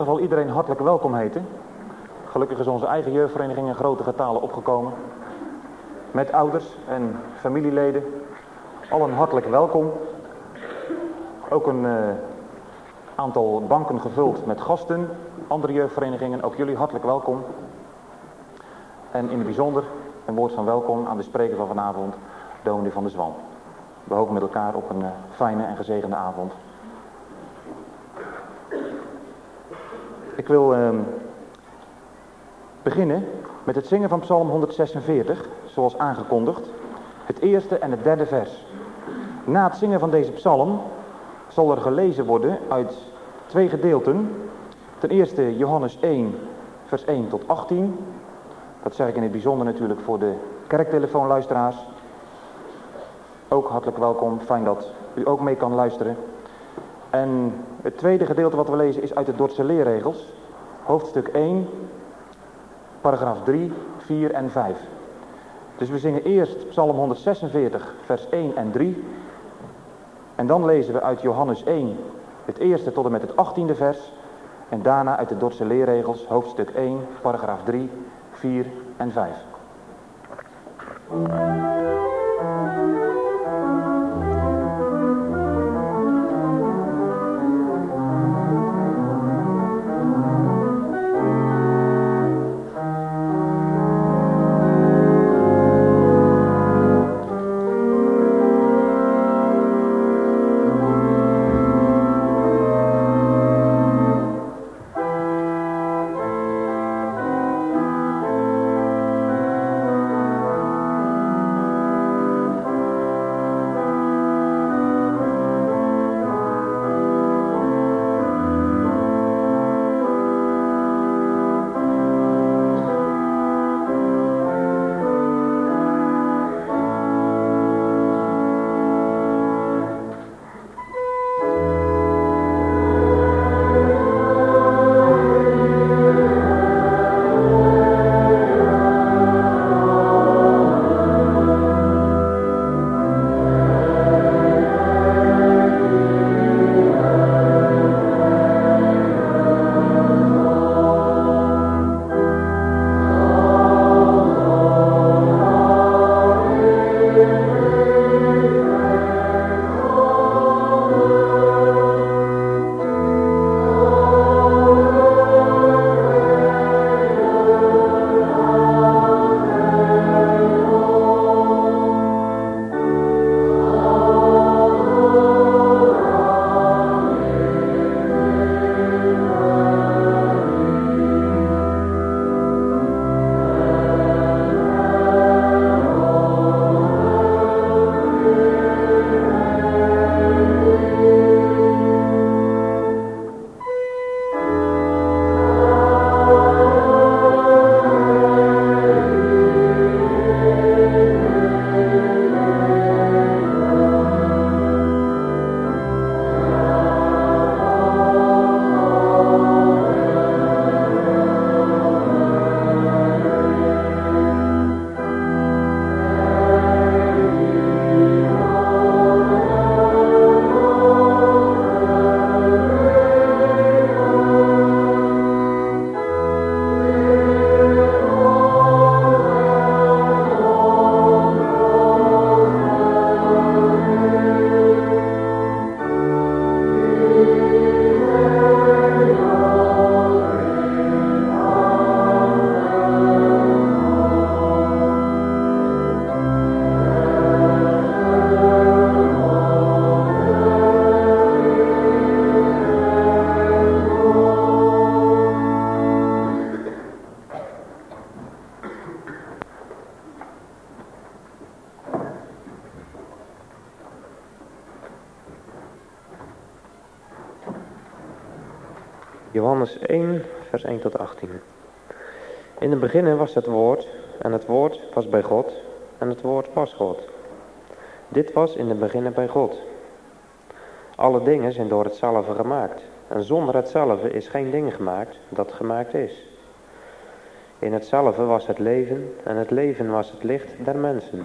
geval iedereen hartelijk welkom heten. Gelukkig is onze eigen jeugdvereniging in grote getalen opgekomen. Met ouders en familieleden. Allen hartelijk welkom. Ook een aantal banken gevuld met gasten. Andere jeugdverenigingen, ook jullie hartelijk welkom. En in het bijzonder een woord van welkom aan de spreker van vanavond, dominee van der Zwam. We hopen met elkaar op een fijne en gezegende avond. Ik wil beginnen met het zingen van Psalm 146, zoals aangekondigd. Het eerste en het derde vers. Na het zingen van deze psalm zal er gelezen worden uit twee gedeelten. Ten eerste Johannes 1, vers 1 tot 18. Dat zeg ik in het bijzonder natuurlijk voor de kerktelefoonluisteraars. Ook hartelijk welkom, fijn dat u ook mee kan luisteren. En het tweede gedeelte wat we lezen is uit de Dordtse leerregels. Hoofdstuk 1, paragraaf 3, 4 en 5. Dus we zingen eerst Psalm 146, vers 1 en 3. En dan lezen we uit Johannes 1, het eerste tot en met het 18e vers. En daarna uit de Dordtse leerregels, hoofdstuk 1, paragraaf 3, 4 en 5. Johannes 1, vers 1 tot 18. In het begin was het woord, en het woord was bij God, en het woord was God. Dit was in het begin bij God. Alle dingen zijn door hetzelfde gemaakt, en zonder hetzelfde is geen ding gemaakt dat gemaakt is. In hetzelfde was het leven, en het leven was het licht der mensen.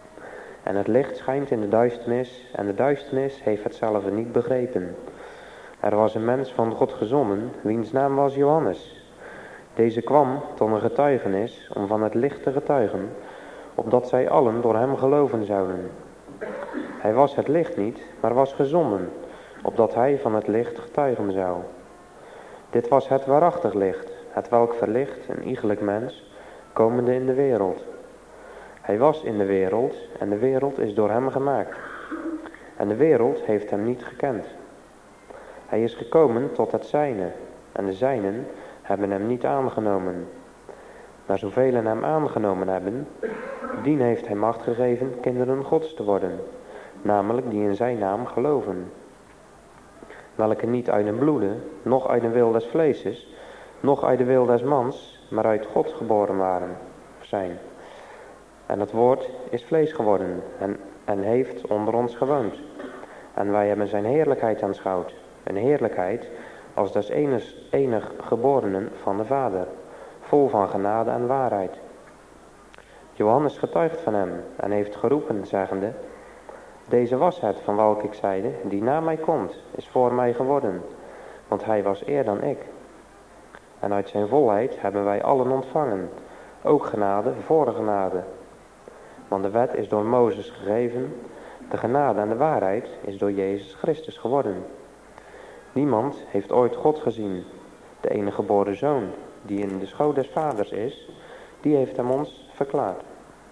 En het licht schijnt in de duisternis, en de duisternis heeft hetzelfde niet begrepen. Er was een mens van God gezonden, wiens naam was Johannes. Deze kwam tot een getuigenis om van het licht te getuigen, opdat zij allen door hem geloven zouden. Hij was het licht niet, maar was gezonden, opdat hij van het licht getuigen zou. Dit was het waarachtig licht, het welk verlicht een iegelijk mens, komende in de wereld. Hij was in de wereld en de wereld is door hem gemaakt. En de wereld heeft hem niet gekend. Hij is gekomen tot het zijne, en de zijnen hebben hem niet aangenomen. Maar zoveel hem aangenomen hebben, dien heeft hij macht gegeven kinderen Gods te worden, namelijk die in zijn naam geloven. Welke niet uit een bloede, noch uit een wil des vleeses, noch uit de wil des mans, maar uit God geboren zijn. En het woord is vlees geworden en heeft onder ons gewoond. En wij hebben zijn heerlijkheid aanschouwd, een heerlijkheid als des enig geborenen van de Vader, vol van genade en waarheid. Johannes getuigt van hem en heeft geroepen, zeggende: Deze was het van welke ik zeide, die na mij komt, is voor mij geworden, want hij was eer dan ik. En uit zijn volheid hebben wij allen ontvangen, ook genade voor genade. Want de wet is door Mozes gegeven, de genade en de waarheid is door Jezus Christus geworden. Niemand heeft ooit God gezien. De enige geboren Zoon, die in de schoot des Vaders is, die heeft hem ons verklaard.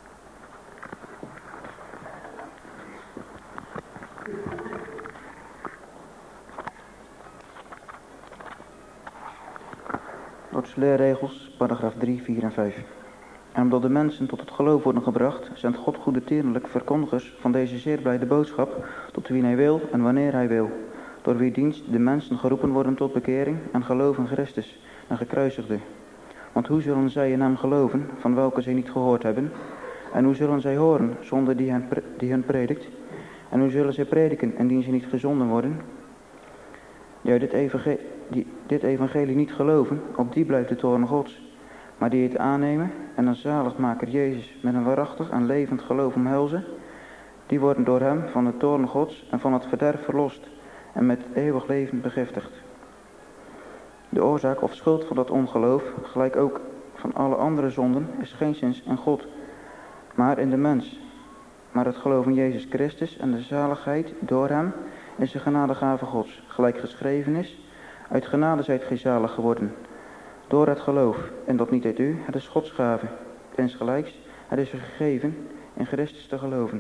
Gods leerregels, paragraaf 3, 4 en 5. En omdat de mensen tot het geloof worden gebracht, zendt God goedertierlijk verkondigers van deze zeer blijde boodschap, tot wie hij wil en wanneer hij wil, door wie dienst de mensen geroepen worden tot bekering en geloof in Christus en gekruisigde. Want hoe zullen zij in hem geloven, van welke zij niet gehoord hebben? En hoe zullen zij horen, zonder die hen predikt? En hoe zullen zij prediken, indien ze niet gezonden worden? Ja, dit evangelie niet geloven, op die blijft de toorn Gods. Maar die het aannemen en een zaligmaker Jezus met een waarachtig en levend geloof omhelzen, die worden door hem van de toorn Gods en van het verderf verlost en met eeuwig leven begiftigd. De oorzaak of schuld van dat ongeloof, gelijk ook van alle andere zonden, is geenszins in God, maar in de mens. Maar het geloof in Jezus Christus en de zaligheid door hem is de genadegave Gods, gelijk geschreven is: uit genade zijt gij zalig geworden, door het geloof, en dat niet uit u, het is Gods gave. Insgelijks, het is u gegeven in Christus te geloven.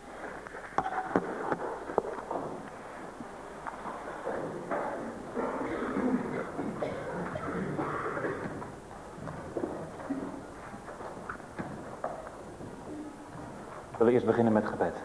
We willen eerst beginnen met gebed.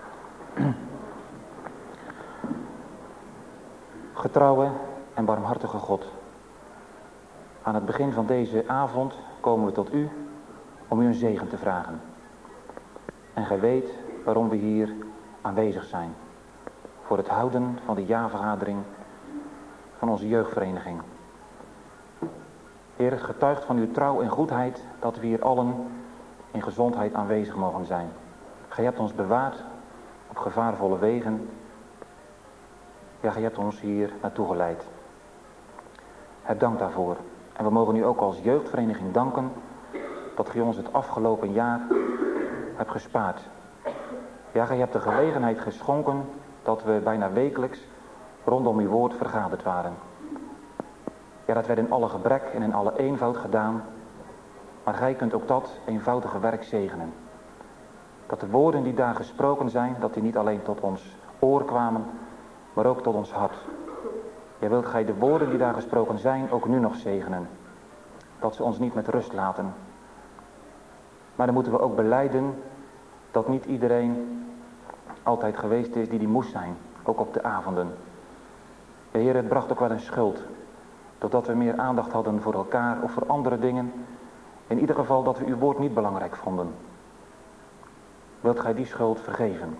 Getrouwe en barmhartige God, aan het begin van deze avond komen we tot u om u een zegen te vragen. En gij weet waarom we hier aanwezig zijn. Voor het houden van de jaarvergadering van onze jeugdvereniging. Heer, het getuigt van uw trouw en goedheid dat we hier allen in gezondheid aanwezig mogen zijn. Gij hebt ons bewaard op gevaarvolle wegen. Ja, gij hebt ons hier naartoe geleid. Heb dank daarvoor. En we mogen u ook als jeugdvereniging danken dat gij ons het afgelopen jaar hebt gespaard. Ja, gij hebt de gelegenheid geschonken dat we bijna wekelijks rondom uw woord vergaderd waren. Ja, dat werd in alle gebrek en in alle eenvoud gedaan. Maar gij kunt ook dat eenvoudige werk zegenen. Dat de woorden die daar gesproken zijn, dat die niet alleen tot ons oor kwamen, maar ook tot ons hart. Ja, wilt gij de woorden die daar gesproken zijn ook nu nog zegenen. Dat ze ons niet met rust laten. Maar dan moeten we ook belijden dat niet iedereen altijd geweest is die moest zijn. Ook op de avonden. Ja, Heer, het bracht ook wel een schuld. Doordat we meer aandacht hadden voor elkaar of voor andere dingen. In ieder geval dat we uw woord niet belangrijk vonden. Wilt gij die schuld vergeven?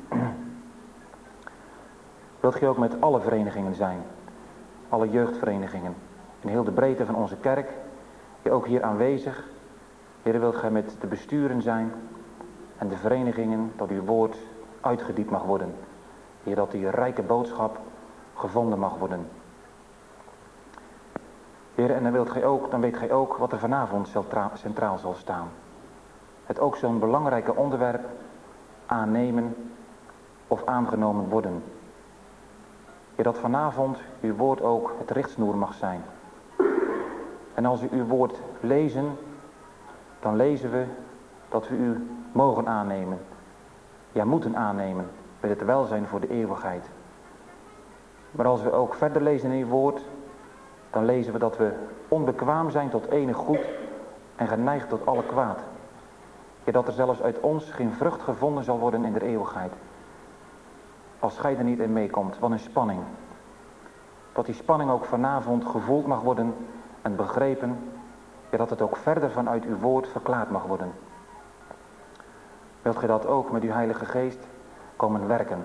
Wilt gij ook met alle verenigingen zijn? Alle jeugdverenigingen. In heel de breedte van onze kerk. Ja, ook hier aanwezig. Heer, wilt gij met de besturen zijn. En de verenigingen dat uw woord uitgediept mag worden. Heer, dat die rijke boodschap gevonden mag worden. Heer, en dan weet gij ook wat er vanavond centraal zal staan. Het ook zo'n belangrijke onderwerp aannemen of aangenomen worden. Heer, dat vanavond uw woord ook het richtsnoer mag zijn. En als we uw woord lezen, dan lezen we dat we u mogen aannemen. Ja, moeten aannemen met het welzijn voor de eeuwigheid. Maar als we ook verder lezen in uw woord, dan lezen we dat we onbekwaam zijn tot enig goed en geneigd tot alle kwaad. Ja, dat er zelfs uit ons geen vrucht gevonden zal worden in de eeuwigheid. Als gij er niet in meekomt, wat een spanning. Dat die spanning ook vanavond gevoeld mag worden en begrepen. Ja, dat het ook verder vanuit uw woord verklaard mag worden. Wilt gij dat ook met uw Heilige Geest komen werken?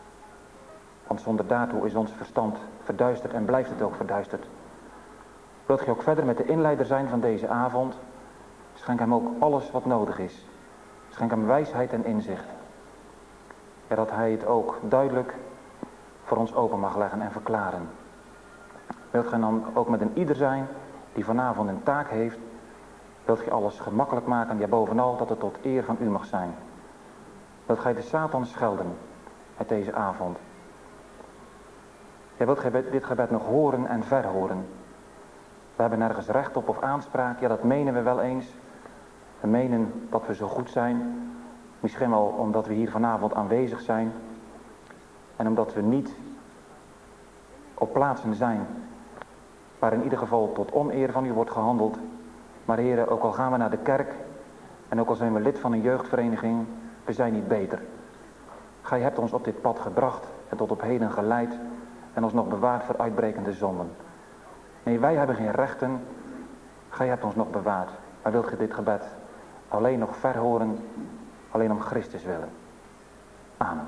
Want zonder daartoe is ons verstand verduisterd en blijft het ook verduisterd. Wilt gij ook verder met de inleider zijn van deze avond? Schenk hem ook alles wat nodig is. Schenk hem wijsheid en inzicht. Ja, dat hij het ook duidelijk voor ons open mag leggen en verklaren. Wilt gij dan ook met een ieder zijn die vanavond een taak heeft? Wilt gij alles gemakkelijk maken? Ja, bovenal dat het tot eer van u mag zijn. Wilt gij de Satan schelden uit deze avond? Ja, wilt gij dit gebed nog horen en verhoren? We hebben nergens recht op of aanspraak. Ja, dat menen we wel eens. We menen dat we zo goed zijn. Misschien wel omdat we hier vanavond aanwezig zijn. En omdat we niet op plaatsen zijn waar in ieder geval tot oneer van u wordt gehandeld. Maar heren, ook al gaan we naar de kerk en ook al zijn we lid van een jeugdvereniging, we zijn niet beter. Gij hebt ons op dit pad gebracht en tot op heden geleid en ons nog bewaard voor uitbrekende zonden. Nee, wij hebben geen rechten, gij hebt ons nog bewaard. Maar wilt gij dit gebed alleen nog verhoren, alleen om Christus willen. Amen.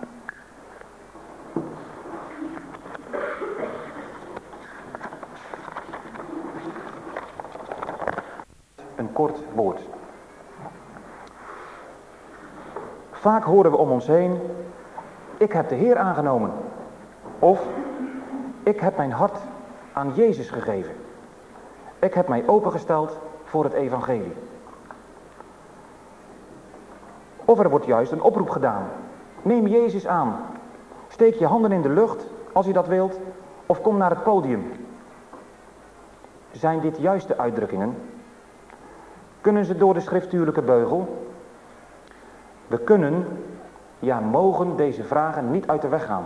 Een kort woord. Vaak horen we om ons heen: ik heb de Heer aangenomen. Of ik heb mijn hart aan Jezus gegeven. Ik heb mij opengesteld voor het evangelie. Of er wordt juist een oproep gedaan. Neem Jezus aan. Steek je handen in de lucht als je dat wilt. Of kom naar het podium. Zijn dit juiste uitdrukkingen? Kunnen ze door de schriftuurlijke beugel? We kunnen, ja mogen deze vragen niet uit de weg gaan.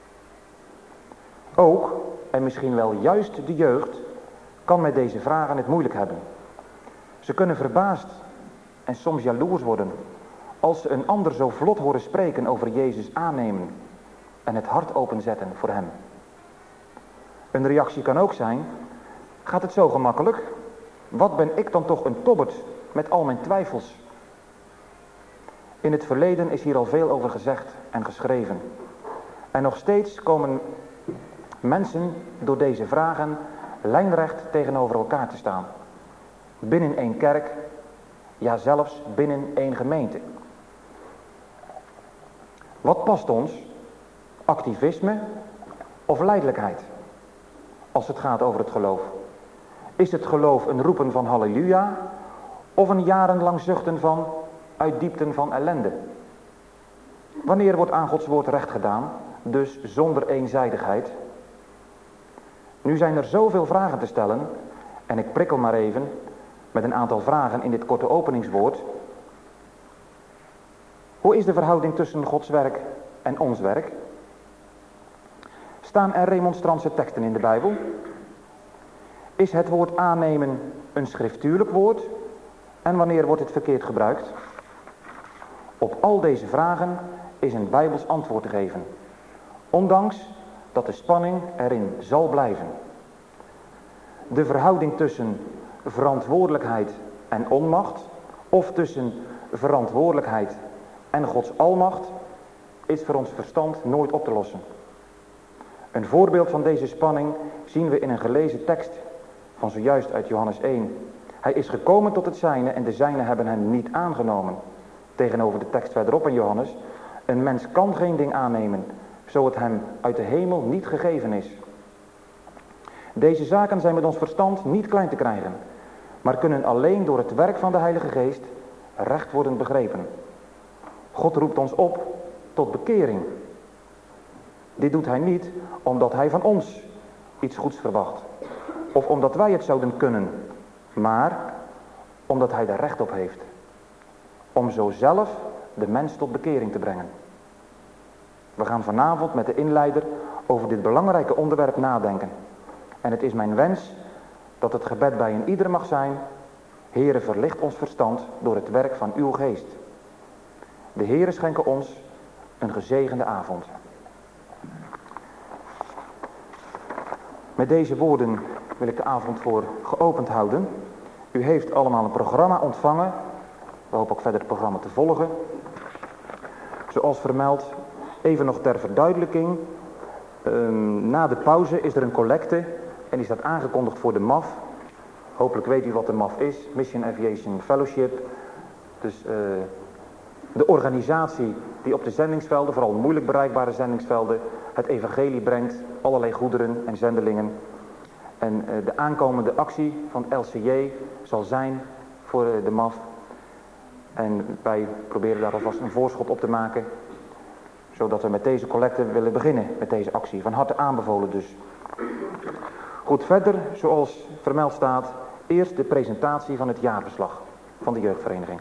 Ook, en misschien wel juist de jeugd, kan met deze vragen het moeilijk hebben. Ze kunnen verbaasd en soms jaloers worden als ze een ander zo vlot horen spreken over Jezus aannemen en het hart openzetten voor hem. Een reactie kan ook zijn: gaat het zo gemakkelijk? Wat ben ik dan toch een tobbert met al mijn twijfels? In het verleden is hier al veel over gezegd en geschreven. En nog steeds komen mensen door deze vragen lijnrecht tegenover elkaar te staan. Binnen één kerk, ja zelfs binnen één gemeente. Wat past ons? Activisme of lijdelijkheid? Als het gaat over het geloof. Is het geloof een roepen van halleluja of een jarenlang zuchten van uit diepten van ellende? Wanneer wordt aan Gods woord recht gedaan, dus zonder eenzijdigheid? Nu zijn er zoveel vragen te stellen en ik prikkel maar even met een aantal vragen in dit korte openingswoord. Hoe is de verhouding tussen Gods werk en ons werk? Staan er remonstrantse teksten in de Bijbel? Is het woord aannemen een schriftuurlijk woord? En wanneer wordt het verkeerd gebruikt? Op al deze vragen is een Bijbels antwoord te geven. Ondanks dat de spanning erin zal blijven. De verhouding tussen verantwoordelijkheid en onmacht, of tussen verantwoordelijkheid en Gods almacht, is voor ons verstand nooit op te lossen. Een voorbeeld van deze spanning zien we in een gelezen tekst van zojuist uit Johannes 1. Hij is gekomen tot het zijne en de zijnen hebben hem niet aangenomen. Tegenover de tekst verderop in Johannes: een mens kan geen ding aannemen, zo het hem uit de hemel niet gegeven is. Deze zaken zijn met ons verstand niet klein te krijgen, maar kunnen alleen door het werk van de Heilige Geest recht worden begrepen. God roept ons op tot bekering. Dit doet hij niet omdat hij van ons iets goeds verwacht, of omdat wij het zouden kunnen, maar omdat hij er recht op heeft, om zo zelf de mens tot bekering te brengen. We gaan vanavond met de inleider over dit belangrijke onderwerp nadenken. En het is mijn wens dat het gebed bij een ieder mag zijn: Heere, verlicht ons verstand door het werk van uw geest. De Heere schenke ons een gezegende avond. Met deze woorden wil ik de avond voor geopend houden. U heeft allemaal een programma ontvangen. We hopen ook verder het programma te volgen. Zoals vermeld, even nog ter verduidelijking. Na de pauze is er een collecte en die staat aangekondigd voor de MAF. Hopelijk weet u wat de MAF is, Mission Aviation Fellowship. Dus de organisatie die op de zendingsvelden, vooral moeilijk bereikbare zendingsvelden, het evangelie brengt, allerlei goederen en zendelingen. En de aankomende actie van het LCJ zal zijn voor de MAF. En wij proberen daar alvast een voorschot op te maken, zodat we met deze collecte willen beginnen met deze actie. Van harte aanbevolen dus. Goed, verder, zoals vermeld staat, eerst de presentatie van het jaarverslag van de jeugdvereniging.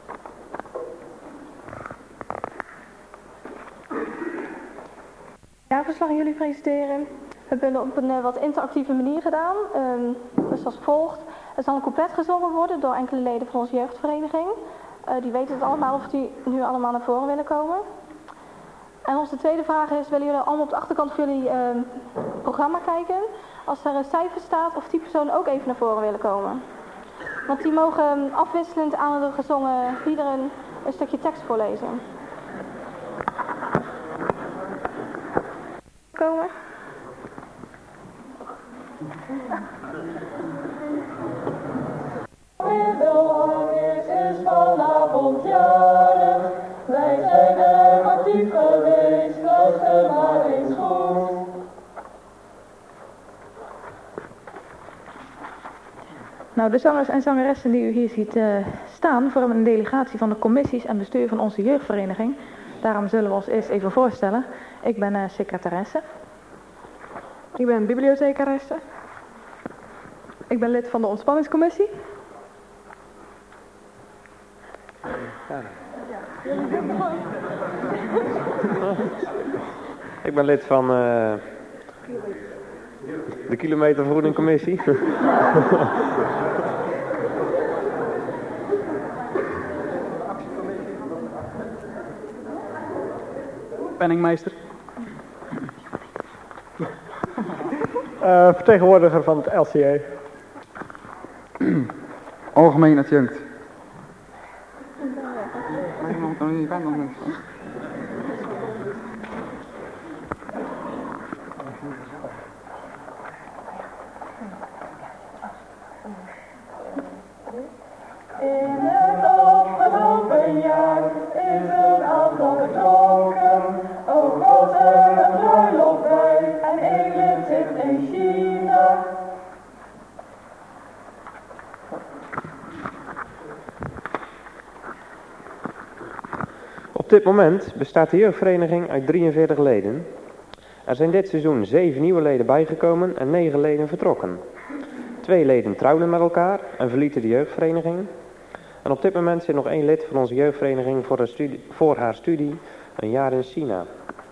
Jaarverslag aan jullie presenteren. We hebben het op een wat interactieve manier gedaan. Dus als volgt. Er zal een couplet gezongen worden door enkele leden van onze jeugdvereniging. Die weten het allemaal of die nu allemaal naar voren willen komen. En onze tweede vraag is, willen jullie allemaal op de achterkant van jullie programma kijken? Als er een cijfer staat, of die personen ook even naar voren willen komen. Want die mogen afwisselend aan de gezongen liederen een stukje tekst voorlezen. Komen. Middelhangers is vanavond jarig. Wij zijn er actief geweest, luister maar eens goed. Nou, de zangers en zangeressen die u hier ziet staan vormen een delegatie van de commissies en bestuur van onze jeugdvereniging. Daarom zullen we ons eerst even voorstellen. Ik ben secretaresse. Ik ben bibliothecaresse. Ik ben lid van de ontspanningscommissie. Ik ben lid van de kilometervergoedingcommissie. Penningmeester. Vertegenwoordiger van het LCA. Algemeen adjunct. Ik ben nog niks van. In het afgelopen jaar is een aantal vertrokken. O God, er een bruiloft bij en één lid zit in China. Op dit moment bestaat de jeugdvereniging uit 43 leden. Er zijn dit seizoen 7 nieuwe leden bijgekomen en 9 leden vertrokken. 2 leden trouwden met elkaar en verlieten de jeugdvereniging. En op dit moment zit nog 1 lid van onze jeugdvereniging voor haar studie een jaar in China.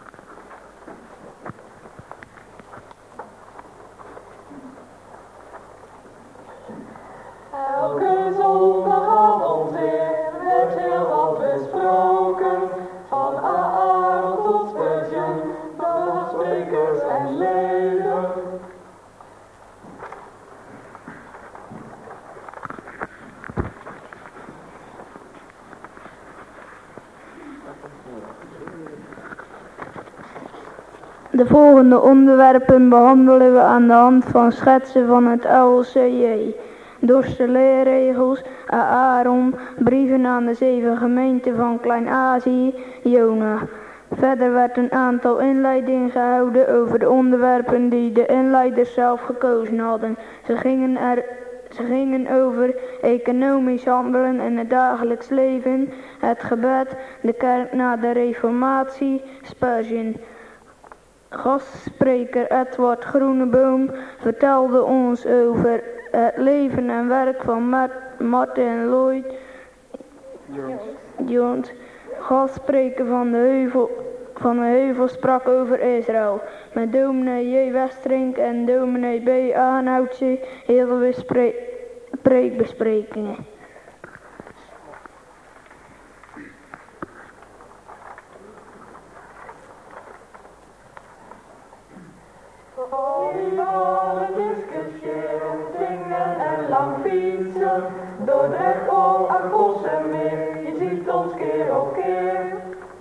Elke zondagavond weer werd heel wat besproken. Van Aaron tot Spurgeon, van sprekers en leden. De volgende onderwerpen behandelen we aan de hand van schetsen van het LCJ. Dorse leerregels, Aaron, brieven aan de 7 gemeenten van Klein-Azië, Jona. Verder werd een aantal inleidingen gehouden over de onderwerpen die de inleiders zelf gekozen hadden. Ze gingen over economisch handelen in het dagelijks leven, het gebed, de kerk na de reformatie, Spurgeon. Gastspreker Edward Groeneboom vertelde ons over het leven en werk van Martin Lloyd Jones. Gastspreker van de Heuvel sprak over Israël. Met dominee J. Westrink en dominee B. Aanhoutse hielden we preekbesprekingen. Volleybalen, discussiëren, zingen en lang fietsen. Dordrecht, Gol, Arkos en meer, je ziet ons keer op keer.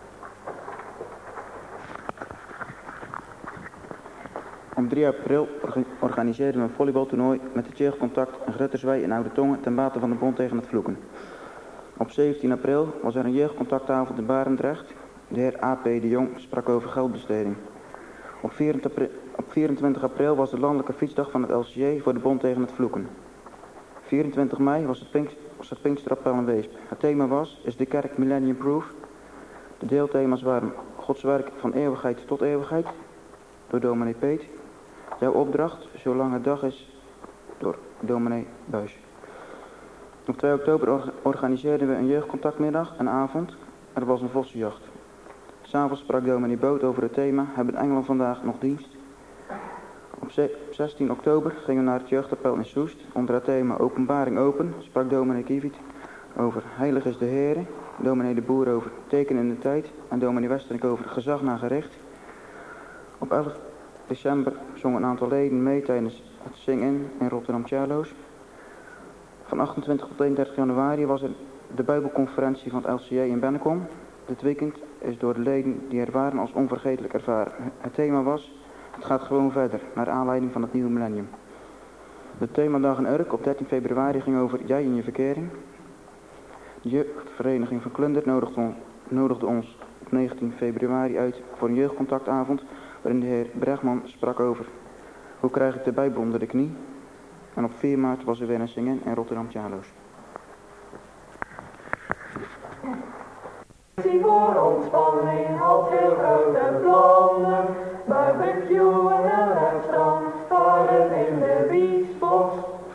Op 3 april organiseerden we een volleybaltoernooi met het jeugdcontact en Grutterswijk en Oude Tongen ten bate van de Bond tegen het Vloeken. Op 17 april was er een jeugdcontactavond in Barendrecht. De heer A.P. de Jong sprak over geldbesteding. Op 24 april was de landelijke fietsdag van het LCJ voor de Bond tegen het Vloeken. 24 mei was het Pinksterappel in Weesp. Het thema was, is de kerk millennium proof? De deelthema's waren Gods werk van eeuwigheid tot eeuwigheid, door dominee Peet. Jouw opdracht, zolang het dag is, door dominee Buis. Op 2 oktober organiseerden we een jeugdcontactmiddag en avond. Er was een vossenjacht. S'avonds sprak dominee Boot over het thema, hebben Engeland vandaag nog dienst? Op 16 oktober gingen we naar het jeugdappel in Soest. Onder het thema Openbaring open sprak dominee Kieviet over Heilig is de Heere, dominee de Boer over Teken in de tijd en dominee Westerink over Gezag naar gericht. Op 11 december zongen een aantal leden mee tijdens het Sing-In in Rotterdam-Tjaloos. Van 28 tot 31 januari was er de Bijbelconferentie van het LCJ in Bennekom. Dit weekend is door de leden die er waren als onvergetelijk ervaren. Het thema was, het gaat gewoon verder, naar aanleiding van het nieuwe millennium. De themadag in Urk op 13 februari ging over jij in je verkering. De jeugdvereniging van Klundert nodigde ons op 19 februari uit voor een jeugdcontactavond, waarin de heer Bregman sprak over hoe krijg ik de Bijbel onder de knie. En op 4 maart was er weer een Sing-In in Rotterdam-Tjaloos. Zie voor ontspanning had heel grote plannen. Barbecue en het strand, varen in de Biesbos.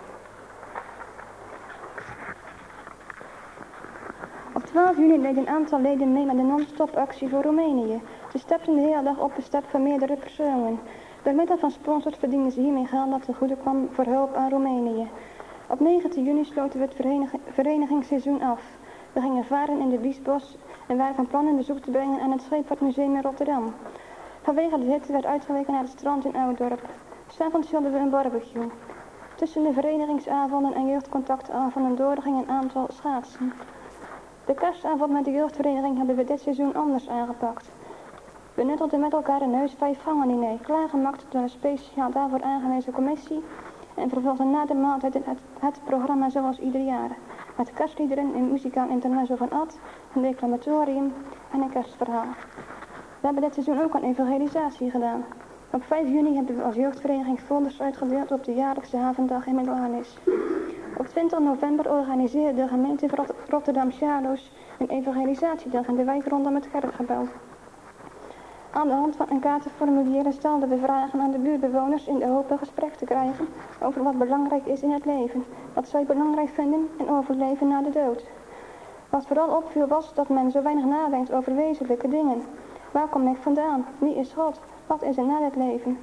Op 12 juni deed een aantal leden mee met de non-stop actie voor Roemenië. Ze stapten de hele dag op de step van meerdere personen. Door middel van sponsors verdienden ze hiermee geld dat ten goede kwam voor hulp aan Roemenië. Op 19 juni sloten we het verenigingsseizoen af. We gingen varen in de Biesbos en waren van plan een bezoek te brengen aan het Scheepvaartmuseum in Rotterdam. Vanwege de hitte werd uitgeweken naar het strand in Ouddorp. 's Avonds hielden we een barbecue. Tussen de verenigingsavonden en jeugdcontactavonden door ging een aantal schaatsen. De kerstavond met de jeugdvereniging hebben we dit seizoen anders aangepakt. We nuttelden met elkaar een heus 5-gangen-diner, klaargemaakt door een speciaal daarvoor aangewezen commissie en vervolgden na de maaltijd het programma zoals ieder jaar. Met kerstliederen, een muzikaal intermezzo van Ad, een declamatorium en een kerstverhaal. We hebben dit seizoen ook een evangelisatie gedaan. Op 5 juni hebben we als jeugdvereniging folders uitgedeeld op de jaarlijkse havendag in Middelharnis. Op 20 november organiseerde de gemeente Rotterdam-Tjaloos een evangelisatiedag in de wijk rondom het kerkgebouw. Aan de hand van een kaartenformulier stelden we vragen aan de buurtbewoners in de hoop een gesprek te krijgen over wat belangrijk is in het leven, wat zij belangrijk vinden en over het leven na de dood. Wat vooral opviel was dat men zo weinig nadenkt over wezenlijke dingen. Waar kom ik vandaan? Wie is God? Wat is er na het leven?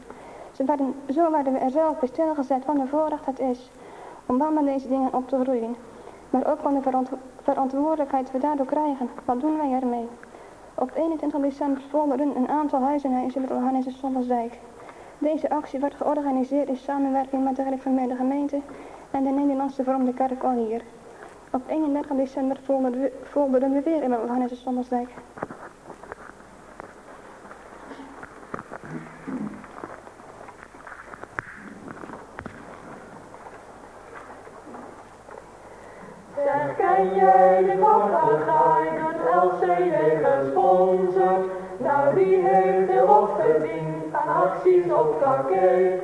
Zo werden we er zelf bij stilgezet wat een voorrecht het is om wel met deze dingen op te groeien. Maar ook van de verantwoordelijkheid we daardoor krijgen. Wat doen wij ermee? Op 21 december folderden een aantal huizenhuizen met Johannes en Sommelsdijk. Deze actie werd georganiseerd in samenwerking met de gereformeerde gemeente en de Nederlandse Vormde Kerk Alhier. Op 31 december folderden we weer in Johannes en Sommelsdijk. Zeg, ken jij de papagaai, het LCJ gesponsord? Nou wie heeft er wat verdiend aan acties op kakee?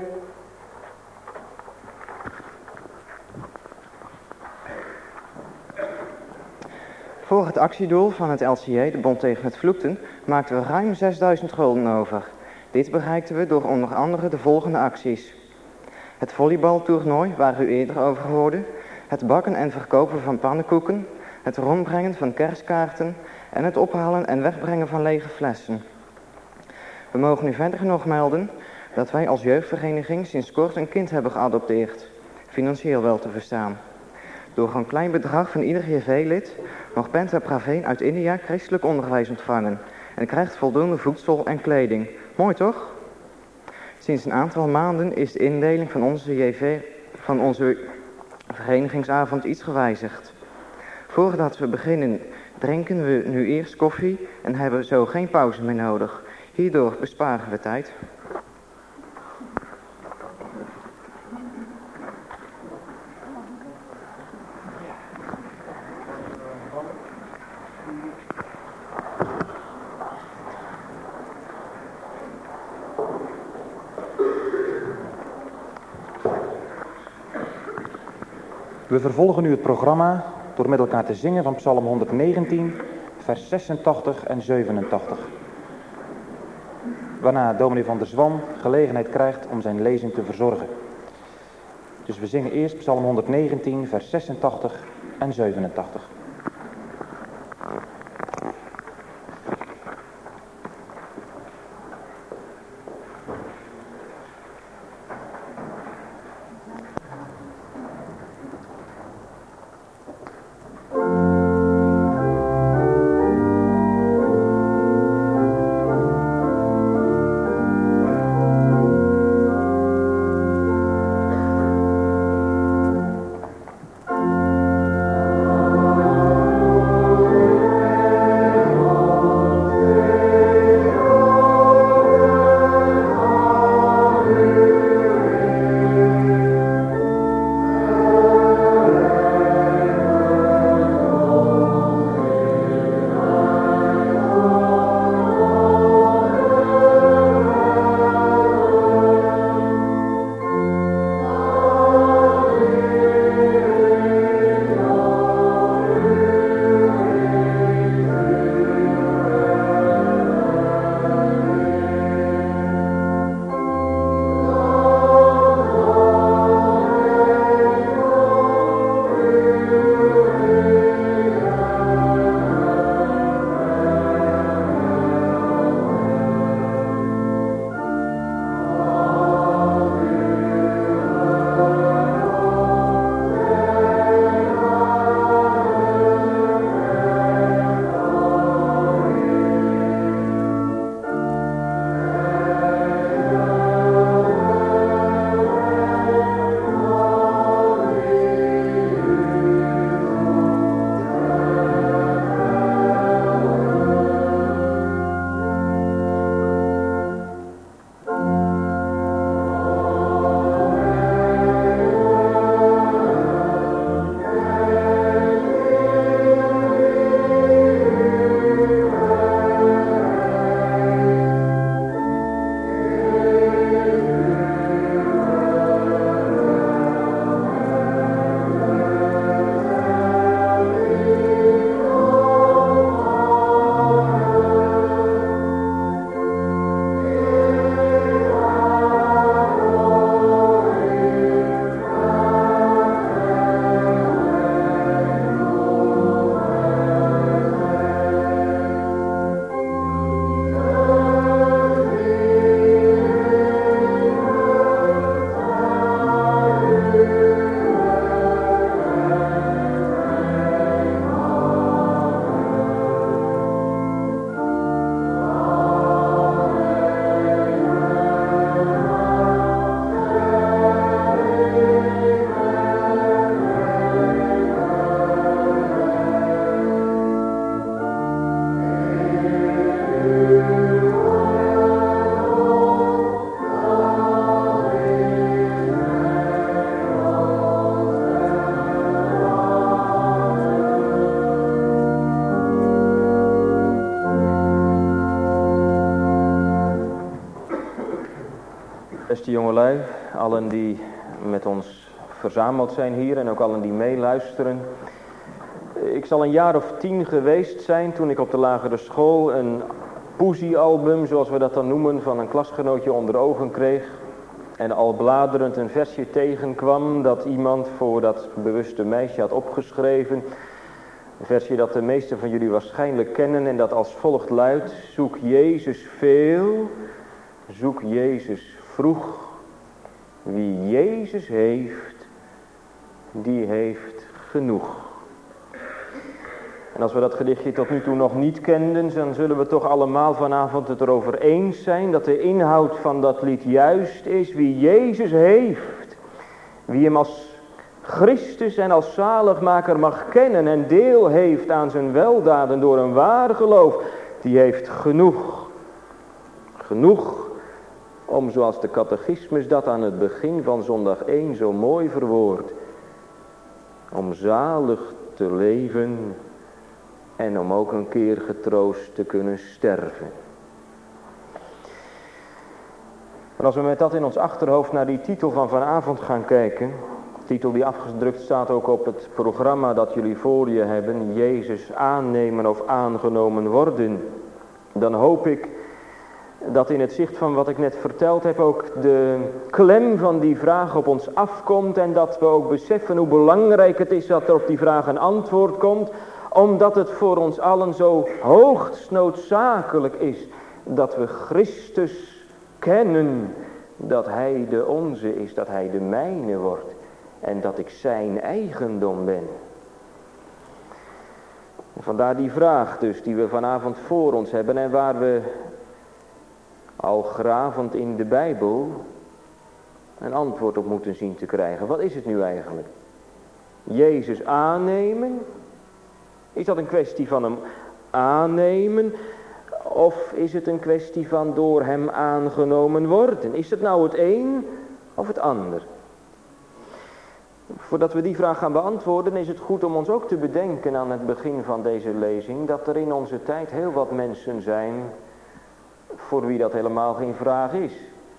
Voor het actiedoel van het LCJ, de Bond tegen het Vloekten, maakten we ruim 6000 gulden over. Dit bereikten we door onder andere de volgende acties. Het volleybaltoernooi, waar u eerder over hoorde, het bakken en verkopen van pannenkoeken, het rondbrengen van kerstkaarten en het ophalen en wegbrengen van lege flessen. We mogen u verder nog melden dat wij als jeugdvereniging sinds kort een kind hebben geadopteerd, financieel wel te verstaan. Door een klein bedrag van ieder JV-lid mag Penta Praveen uit India christelijk onderwijs ontvangen en krijgt voldoende voedsel en kleding. Mooi toch? Sinds een aantal maanden is de indeling van onze verenigingsavond iets gewijzigd. Voordat we beginnen drinken we nu eerst koffie en hebben zo geen pauze meer nodig. Hierdoor besparen we tijd. We vervolgen nu het programma door met elkaar te zingen van Psalm 119, vers 86 en 87. Waarna dominee van der Zwan gelegenheid krijgt om zijn lezing te verzorgen. Dus we zingen eerst Psalm 119, vers 86 en 87. O jongelui, allen die met ons verzameld zijn hier en ook allen die meeluisteren. Ik zal een jaar of 10 geweest zijn toen ik op de lagere school een poesiealbum, zoals we dat dan noemen, van een klasgenootje onder ogen kreeg. En al bladerend een versje tegenkwam dat iemand voor dat bewuste meisje had opgeschreven. Een versje dat de meesten van jullie waarschijnlijk kennen en dat als volgt luidt: zoek Jezus veel, zoek Jezus vroeg. Wie Jezus heeft, die heeft genoeg. En als we dat gedichtje tot nu toe nog niet kenden, dan zullen we toch allemaal vanavond het erover eens zijn dat de inhoud van dat lied juist is. Wie Jezus heeft, wie hem als Christus en als zaligmaker mag kennen en deel heeft aan zijn weldaden door een waar geloof, die heeft genoeg. Genoeg om, zoals de catechismus dat aan het begin van zondag 1 zo mooi verwoordt, om zalig te leven en om ook een keer getroost te kunnen sterven. Maar als we met dat in ons achterhoofd naar die titel van vanavond gaan kijken, titel die afgedrukt staat ook op het programma dat jullie voor je hebben, Jezus aannemen of aangenomen worden, dan hoop ik dat in het zicht van wat ik net verteld heb ook de klem van die vraag op ons afkomt en dat we ook beseffen hoe belangrijk het is dat er op die vraag een antwoord komt, omdat het voor ons allen zo hoogst noodzakelijk is dat we Christus kennen, dat Hij de onze is, dat Hij de mijne wordt en dat ik zijn eigendom ben. Vandaar die vraag dus die we vanavond voor ons hebben en waar we al gravend in de Bijbel een antwoord op moeten zien te krijgen. Wat is het nu eigenlijk? Jezus aannemen? Is dat een kwestie van hem aannemen? Of is het een kwestie van door hem aangenomen worden? Is het nou het een of het ander? Voordat we die vraag gaan beantwoorden is het goed om ons ook te bedenken aan het begin van deze lezing dat er in onze tijd heel wat mensen zijn voor wie dat helemaal geen vraag is.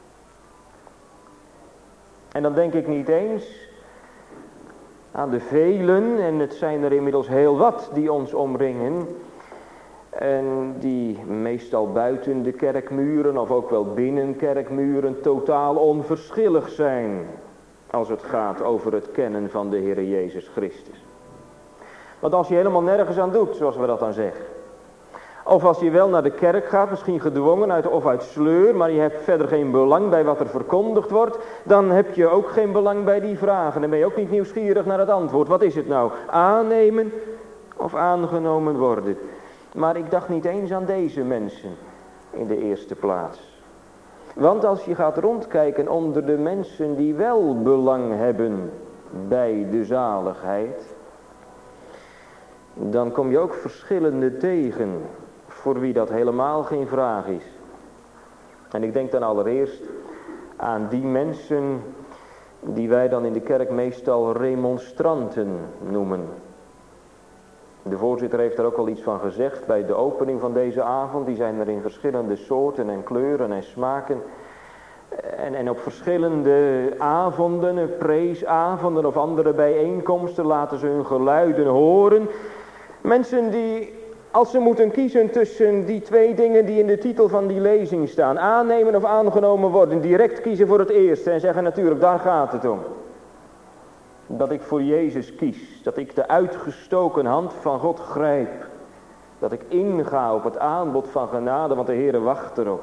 En dan denk ik niet eens aan de velen, en het zijn er inmiddels heel wat die ons omringen en die meestal buiten de kerkmuren of ook wel binnen kerkmuren totaal onverschillig zijn als het gaat over het kennen van de Heer Jezus Christus. Want als je helemaal nergens aan doet, zoals we dat dan zeggen, of als je wel naar de kerk gaat, misschien gedwongen of uit sleur, maar je hebt verder geen belang bij wat er verkondigd wordt, dan heb je ook geen belang bij die vragen. Dan ben je ook niet nieuwsgierig naar het antwoord. Wat is het nou? Aannemen of aangenomen worden? Maar ik dacht niet eens aan deze mensen in de eerste plaats. Want als je gaat rondkijken onder de mensen die wel belang hebben bij de zaligheid, dan kom je ook verschillende tegen voor wie dat helemaal geen vraag is. En ik denk dan allereerst aan die mensen die wij dan in de kerk meestal remonstranten noemen. De voorzitter heeft er ook al iets van gezegd bij de opening van deze avond. Die zijn er in verschillende soorten en kleuren en smaken. En op verschillende avonden, preesavonden of andere bijeenkomsten laten ze hun geluiden horen. Mensen die, als ze moeten kiezen tussen die twee dingen die in de titel van die lezing staan, aannemen of aangenomen worden, direct kiezen voor het eerste en zeggen natuurlijk, daar gaat het om. Dat ik voor Jezus kies, dat ik de uitgestoken hand van God grijp, dat ik inga op het aanbod van genade, want de Heere wacht erop.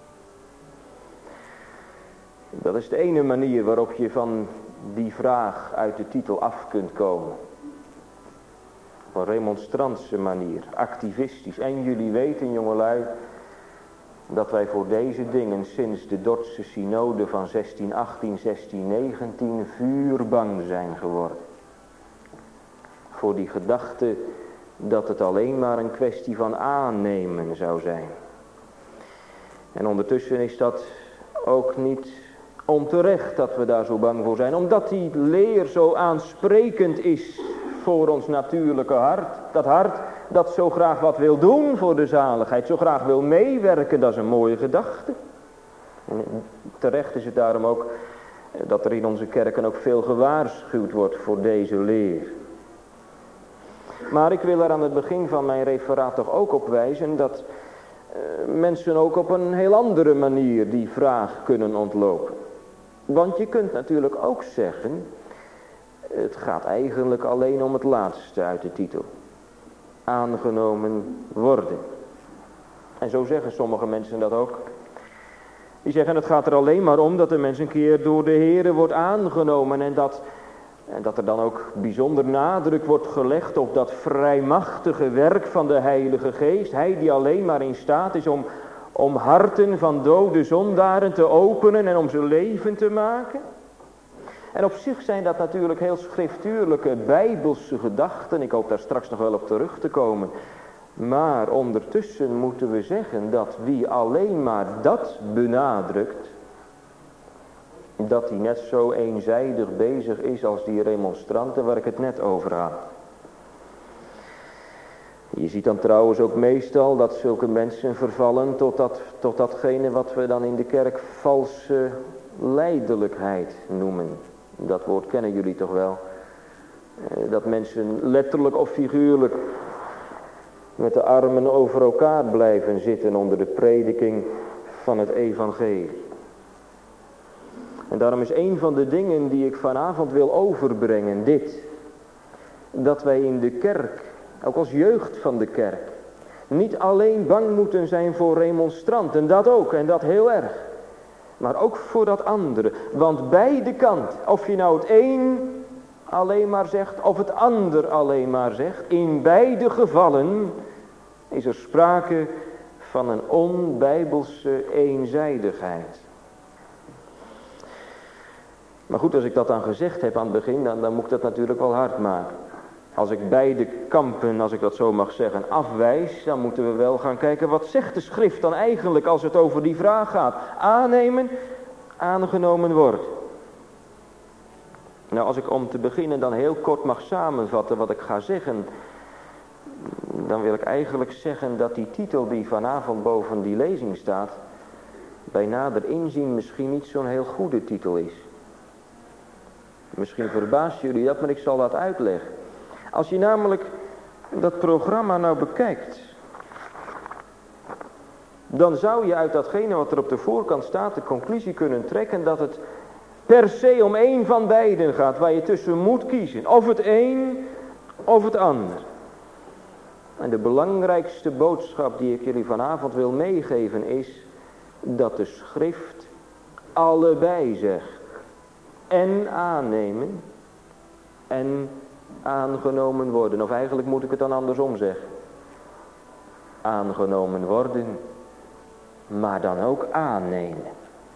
Dat is de ene manier waarop je van die vraag uit de titel af kunt komen. Op een remonstrantse manier, activistisch. En jullie weten, jongelui, dat wij voor deze dingen sinds de Dordtse synode van 1618, 1619 vuurbang zijn geworden. Voor die gedachte dat het alleen maar een kwestie van aannemen zou zijn. En ondertussen is dat ook niet onterecht dat we daar zo bang voor zijn. Omdat die leer zo aansprekend is voor ons natuurlijke hart. Dat hart dat zo graag wat wil doen voor de zaligheid. Zo graag wil meewerken, dat is een mooie gedachte. En terecht is het daarom ook dat er in onze kerken ook veel gewaarschuwd wordt voor deze leer. Maar ik wil er aan het begin van mijn referaat toch ook op wijzen dat mensen ook op een heel andere manier die vraag kunnen ontlopen. Want je kunt natuurlijk ook zeggen, het gaat eigenlijk alleen om het laatste uit de titel. Aangenomen worden. En zo zeggen sommige mensen dat ook. Die zeggen het gaat er alleen maar om dat de mens een keer door de Heere wordt aangenomen. En dat er dan ook bijzonder nadruk wordt gelegd op dat vrijmachtige werk van de Heilige Geest. Hij die alleen maar in staat is om harten van dode zondaren te openen en om ze levend te maken. En op zich zijn dat natuurlijk heel schriftuurlijke bijbelse gedachten. Ik hoop daar straks nog wel op terug te komen. Maar ondertussen moeten we zeggen dat wie alleen maar dat benadrukt, dat hij net zo eenzijdig bezig is als die remonstranten waar ik het net over had. Je ziet dan trouwens ook meestal dat zulke mensen vervallen tot datgene wat we dan in de kerk valse lijdelijkheid noemen. Dat woord kennen jullie toch wel. Dat mensen letterlijk of figuurlijk met de armen over elkaar blijven zitten onder de prediking van het evangelie. En daarom is een van de dingen die ik vanavond wil overbrengen dit. Dat wij in de kerk, ook als jeugd van de kerk, niet alleen bang moeten zijn voor remonstranten, dat ook en dat heel erg. Maar ook voor dat andere. Want beide kanten, of je nou het een alleen maar zegt of het ander alleen maar zegt, in beide gevallen is er sprake van een onbijbelse eenzijdigheid. Maar goed, als ik dat dan gezegd heb aan het begin, dan moet ik dat natuurlijk wel hard maken. Als ik beide kampen, als ik dat zo mag zeggen, afwijs, dan moeten we wel gaan kijken, wat zegt de schrift dan eigenlijk als het over die vraag gaat? Aannemen, aangenomen worden. Nou, als ik om te beginnen dan heel kort mag samenvatten wat ik ga zeggen, dan wil ik eigenlijk zeggen dat die titel die vanavond boven die lezing staat, bij nader inzien misschien niet zo'n heel goede titel is. Misschien verbaast jullie dat, maar ik zal dat uitleggen. Als je namelijk dat programma nou bekijkt, dan zou je uit datgene wat er op de voorkant staat de conclusie kunnen trekken dat het per se om één van beiden gaat, waar je tussen moet kiezen. Of het een of het ander. En de belangrijkste boodschap die ik jullie vanavond wil meegeven is dat de schrift allebei zegt. En aannemen en aangenomen worden. Of eigenlijk moet ik het dan andersom zeggen. Aangenomen worden, maar dan ook aannemen.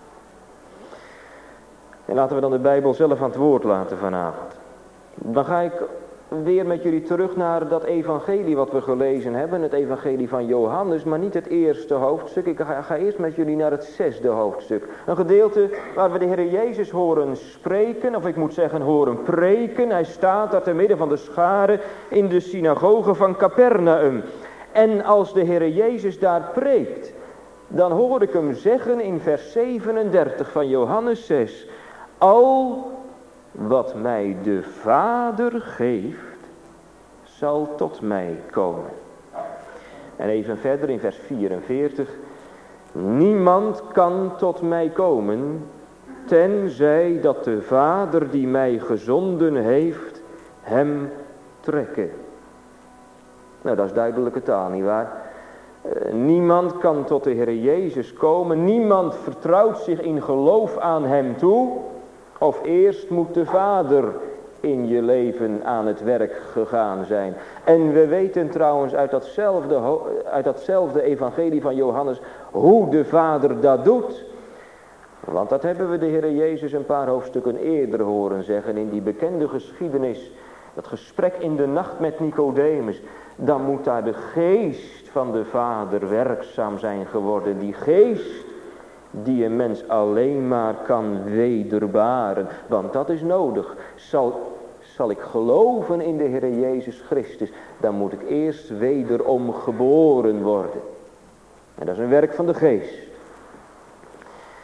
En laten we dan de Bijbel zelf aan het woord laten vanavond. Dan ga ik weer met jullie terug naar dat evangelie wat we gelezen hebben. Het evangelie van Johannes, maar niet het eerste hoofdstuk. Ik ga eerst met jullie naar het 6e hoofdstuk. Een gedeelte waar we de Heer Jezus horen spreken, of ik moet zeggen horen preken. Hij staat daar te midden van de scharen in de synagoge van Capernaum. En als de Heer Jezus daar preekt, dan hoor ik hem zeggen in vers 37 van Johannes 6. Al wat mij de Vader geeft, zal tot mij komen. En even verder in vers 44. Niemand kan tot mij komen, tenzij dat de Vader die mij gezonden heeft, hem trekke. Nou, dat is duidelijke taal, nietwaar? Niemand kan tot de Heer Jezus komen. Niemand vertrouwt zich in geloof aan hem toe. Of eerst moet de Vader in je leven aan het werk gegaan zijn. En we weten trouwens uit datzelfde evangelie van Johannes hoe de Vader dat doet. Want dat hebben we de Heer Jezus een paar hoofdstukken eerder horen zeggen in die bekende geschiedenis. Dat gesprek in de nacht met Nicodemus. Dan moet daar de geest van de Vader werkzaam zijn geworden. Die geest die een mens alleen maar kan wederbaren. Want dat is nodig. Zal ik geloven in de Heer Jezus Christus, dan moet ik eerst wederom geboren worden. En dat is een werk van de geest.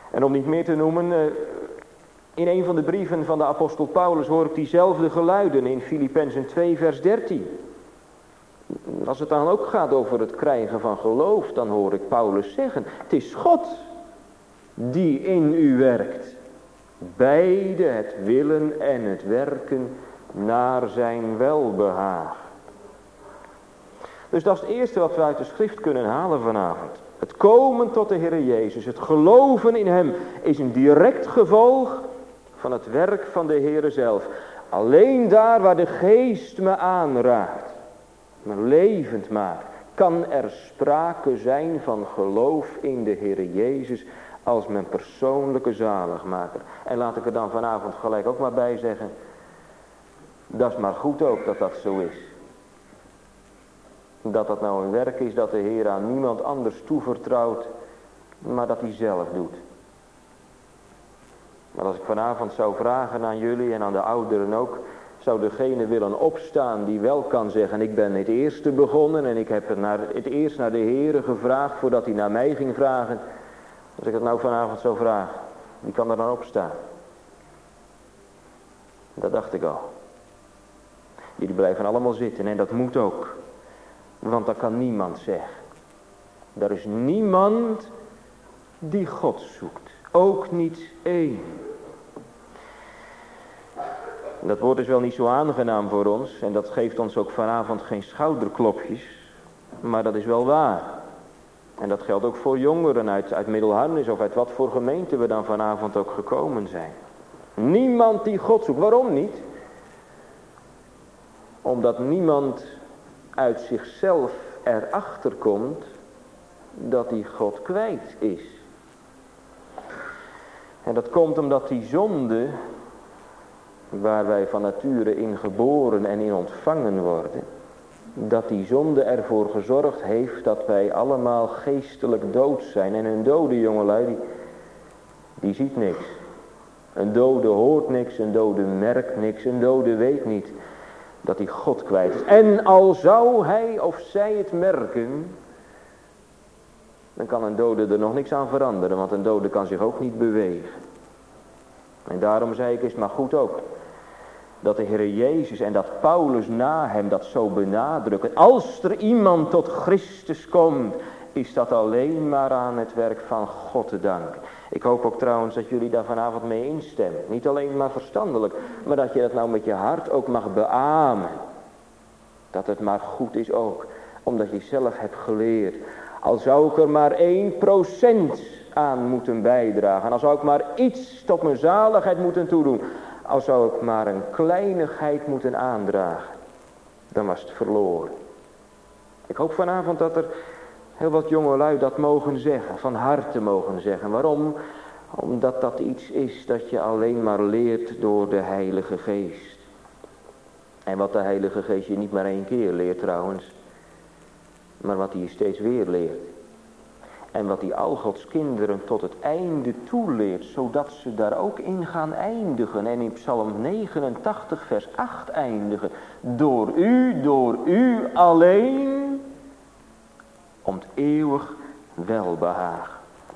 En om niet meer te noemen, in een van de brieven van de apostel Paulus hoor ik diezelfde geluiden in Filippenzen 2 vers 13. Als het dan ook gaat over het krijgen van geloof, dan hoor ik Paulus zeggen, het is God die in u werkt. Beide het willen en het werken naar zijn welbehagen. Dus dat is het eerste wat we uit de schrift kunnen halen vanavond. Het komen tot de Heer Jezus, het geloven in hem, is een direct gevolg van het werk van de Heer zelf. Alleen daar waar de geest me aanraakt, me levend maakt, kan er sprake zijn van geloof in de Heer Jezus als mijn persoonlijke zaligmaker. En laat ik er dan vanavond gelijk ook maar bij zeggen, dat is maar goed ook dat dat zo is. Dat dat nou een werk is dat de Heer aan niemand anders toevertrouwt, maar dat hij zelf doet. Maar als ik vanavond zou vragen aan jullie en aan de ouderen ook, zou degene willen opstaan die wel kan zeggen, ik ben het eerste begonnen en ik heb het eerst naar de Heer gevraagd voordat hij naar mij ging vragen. Als ik het nou vanavond zou vragen, wie kan er dan opstaan? Dat dacht ik al. Jullie blijven allemaal zitten en dat moet ook. Want dat kan niemand zeggen. Er is niemand die God zoekt. Ook niet één. Dat woord is wel niet zo aangenaam voor ons. En dat geeft ons ook vanavond geen schouderklopjes. Maar dat is wel waar. En dat geldt ook voor jongeren uit Middelharnis of uit wat voor gemeente we dan vanavond ook gekomen zijn. Niemand die God zoekt. Waarom niet? Omdat niemand uit zichzelf erachter komt dat hij God kwijt is. En dat komt omdat die zonde, waar wij van nature in geboren en in ontvangen worden, dat die zonde ervoor gezorgd heeft dat wij allemaal geestelijk dood zijn. En een dode jongelui, die ziet niks. Een dode hoort niks, een dode merkt niks, een dode weet niet dat hij God kwijt is. En al zou hij of zij het merken, dan kan een dode er nog niks aan veranderen, want een dode kan zich ook niet bewegen. En daarom zei ik, is het maar goed ook dat de Heer Jezus en dat Paulus na hem dat zo benadrukken. Als er iemand tot Christus komt, is dat alleen maar aan het werk van God te danken. Ik hoop ook trouwens dat jullie daar vanavond mee instemmen. Niet alleen maar verstandelijk, maar dat je dat nou met je hart ook mag beamen. Dat het maar goed is ook, omdat je zelf hebt geleerd. Al zou ik er maar 1% aan moeten bijdragen. Al zou ik maar iets tot mijn zaligheid moeten toedoen. Al zou ik maar een kleinigheid moeten aandragen. Dan was het verloren. Ik hoop vanavond dat er heel wat jongelui dat mogen zeggen. Van harte mogen zeggen. Waarom? Omdat dat iets is dat je alleen maar leert door de Heilige Geest. En wat de Heilige Geest je niet maar 1 keer leert trouwens. Maar wat hij je steeds weer leert. En wat hij al Gods kinderen tot het einde toeleert. Zodat ze daar ook in gaan eindigen. En in Psalm 89 vers 8 eindigen. Door u alleen. Om het eeuwig welbehagen.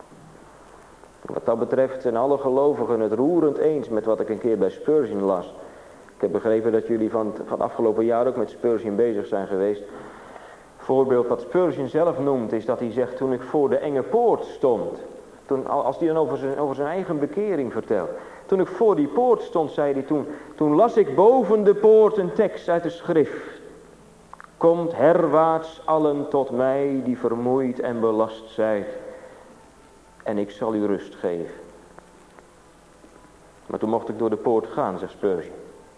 Wat dat betreft zijn alle gelovigen het roerend eens met wat ik een keer bij Spurgeon las. Ik heb begrepen dat jullie van afgelopen jaar ook met Spurgeon bezig zijn geweest. Voorbeeld wat Spurgeon zelf noemt is dat hij zegt, toen ik voor de enge poort stond. Als hij dan over zijn eigen bekering vertelt. Toen ik voor die poort stond, zei hij, toen las ik boven de poort een tekst uit de schrift. Komt herwaarts allen tot mij die vermoeid en belast zijt. En ik zal u rust geven. Maar toen mocht ik door de poort gaan, zegt Spurgeon.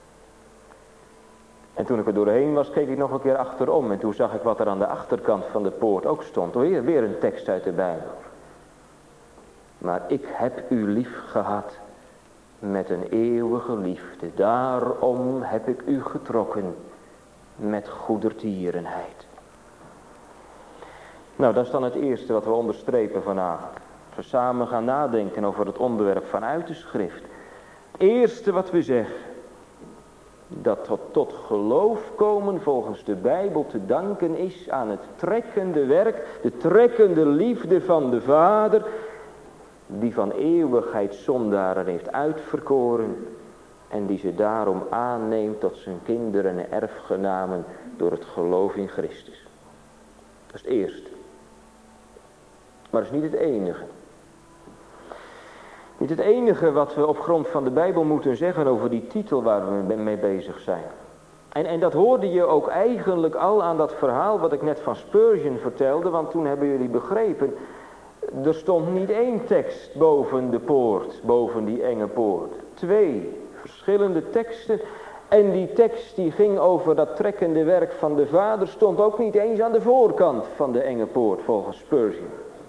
En toen ik er doorheen was, keek ik nog een keer achterom. En toen zag ik wat er aan de achterkant van de poort ook stond. Weer een tekst uit de Bijbel. Maar ik heb u lief gehad met een eeuwige liefde. Daarom heb ik u getrokken met goedertierenheid. Nou, dat is dan het eerste wat we onderstrepen vanavond. Als we samen gaan nadenken over het onderwerp vanuit de schrift. Het eerste wat we zeggen. Dat tot geloof komen volgens de Bijbel te danken is aan het trekkende werk, de trekkende liefde van de Vader, die van eeuwigheid zondaren heeft uitverkoren en die ze daarom aanneemt tot zijn kinderen en erfgenamen door het geloof in Christus. Dat is het eerste. Maar dat is niet het enige. Niet het enige wat we op grond van de Bijbel moeten zeggen over die titel waar we mee bezig zijn. En dat hoorde je ook eigenlijk al aan dat verhaal wat ik net van Spurgeon vertelde, want toen hebben jullie begrepen, er stond niet één tekst boven de poort, boven die enge poort. 2 verschillende teksten en die tekst die ging over dat trekkende werk van de Vader stond ook niet eens aan de voorkant van de enge poort volgens Spurgeon.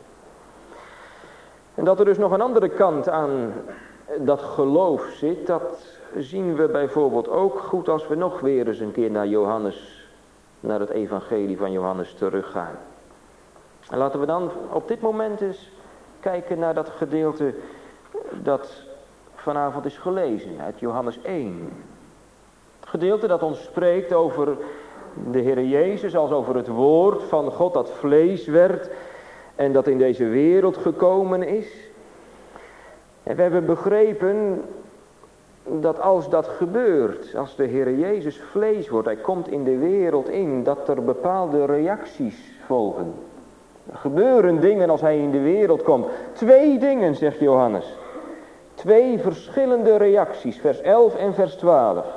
En dat er dus nog een andere kant aan dat geloof zit, dat zien we bijvoorbeeld ook goed als we nog weer eens een keer naar het evangelie van Johannes teruggaan. En laten we dan op dit moment eens kijken naar dat gedeelte dat vanavond is gelezen uit Johannes 1. Het gedeelte dat ons spreekt over de Heer Jezus als over het woord van God dat vlees werd en dat in deze wereld gekomen is. En we hebben begrepen dat als dat gebeurt, als de Heer Jezus vlees wordt, hij komt in de wereld in, dat er bepaalde reacties volgen. Er gebeuren dingen als hij in de wereld komt. 2 dingen, zegt Johannes. 2 verschillende reacties, vers 11 en vers 12.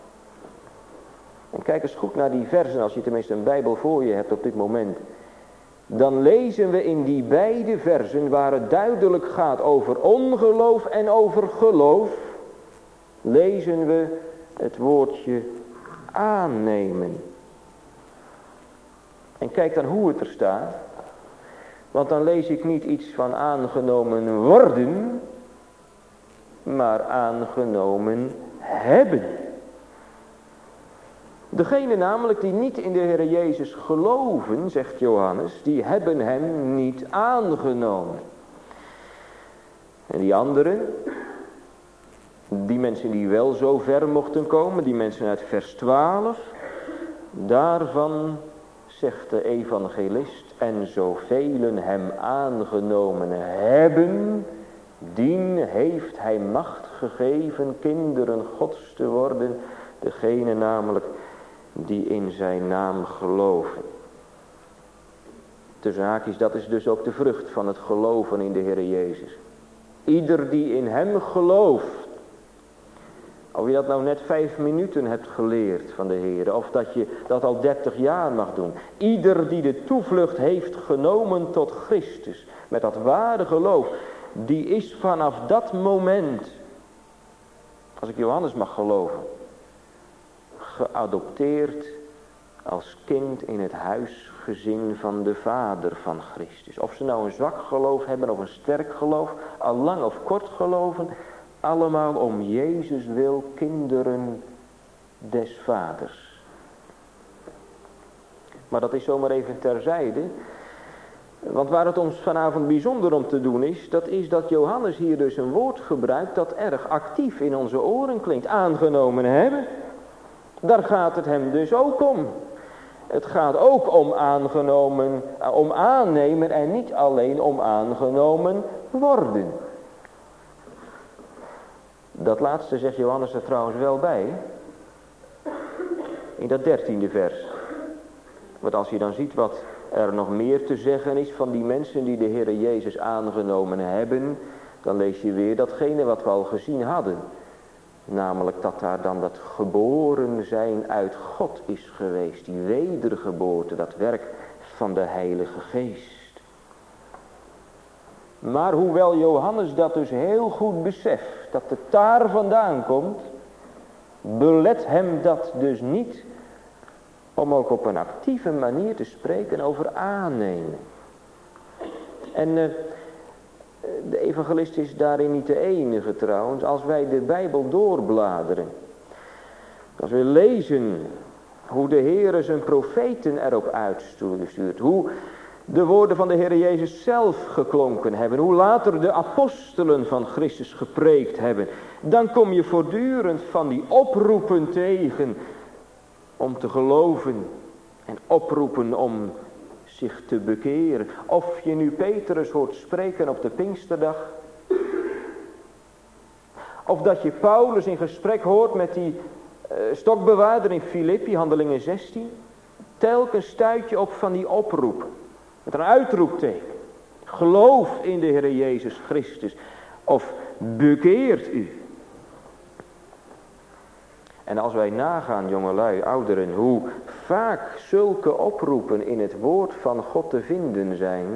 En kijk eens goed naar die versen, als je tenminste een Bijbel voor je hebt op dit moment. Dan lezen we in die beide versen, waar het duidelijk gaat over ongeloof en over geloof, lezen we het woordje aannemen. En kijk dan hoe het er staat. Want dan lees ik niet iets van aangenomen worden, maar aangenomen hebben. Degene namelijk die niet in de Heer Jezus geloven, zegt Johannes, die hebben hem niet aangenomen. En die anderen, die mensen die wel zo ver mochten komen, die mensen uit vers 12, daarvan zegt de evangelist, en zoveel hem aangenomen hebben, dien heeft hij macht gegeven kinderen Gods te worden, degene namelijk die in zijn naam geloven. Tussen haakjes, dat is dus ook de vrucht van het geloven in de Heer Jezus. Ieder die in hem gelooft, of je dat nou net 5 minuten hebt geleerd van de Heer, of dat je dat al 30 jaar mag doen. Ieder die de toevlucht heeft genomen tot Christus, met dat ware geloof, die is vanaf dat moment, als ik Johannes mag geloven, geadopteerd als kind in het huisgezin van de Vader van Christus. Of ze nou een zwak geloof hebben of een sterk geloof, al lang of kort geloven, allemaal om Jezus wil kinderen des Vaders. Maar dat is zomaar even terzijde. Want waar het ons vanavond bijzonder om te doen is, dat is dat Johannes hier dus een woord gebruikt dat erg actief in onze oren klinkt. Aangenomen hebben. Daar gaat het hem dus ook om. Het gaat ook om aannemen en niet alleen om aangenomen worden. Dat laatste zegt Johannes er trouwens wel bij. In dat 13e vers. Want als je dan ziet wat er nog meer te zeggen is van die mensen die de Heer Jezus aangenomen hebben, dan lees je weer datgene wat we al gezien hadden. Namelijk dat daar dan dat geboren zijn uit God is geweest. Die wedergeboorte, dat werk van de Heilige Geest. Maar hoewel Johannes dat dus heel goed beseft, dat het daar vandaan komt, belet hem dat dus niet om ook op een actieve manier te spreken over aannemen. En de evangelist is daarin niet de enige trouwens. Als wij de Bijbel doorbladeren, als we lezen hoe de Heer zijn profeten erop uitstuurt, hoe de woorden van de Heer Jezus zelf geklonken hebben, hoe later de apostelen van Christus gepreekt hebben, dan kom je voortdurend van die oproepen tegen om te geloven en oproepen om zich te bekeren. Of je nu Petrus hoort spreken op de Pinksterdag, Of dat je Paulus in gesprek hoort met die stokbewaarder in Filippi, Handelingen 16. Telkens stuit je op van die oproep. Met een uitroepteken. Geloof in de Heer Jezus Christus. Of bekeert u. En als wij nagaan, jongelui, ouderen, hoe vaak zulke oproepen in het woord van God te vinden zijn,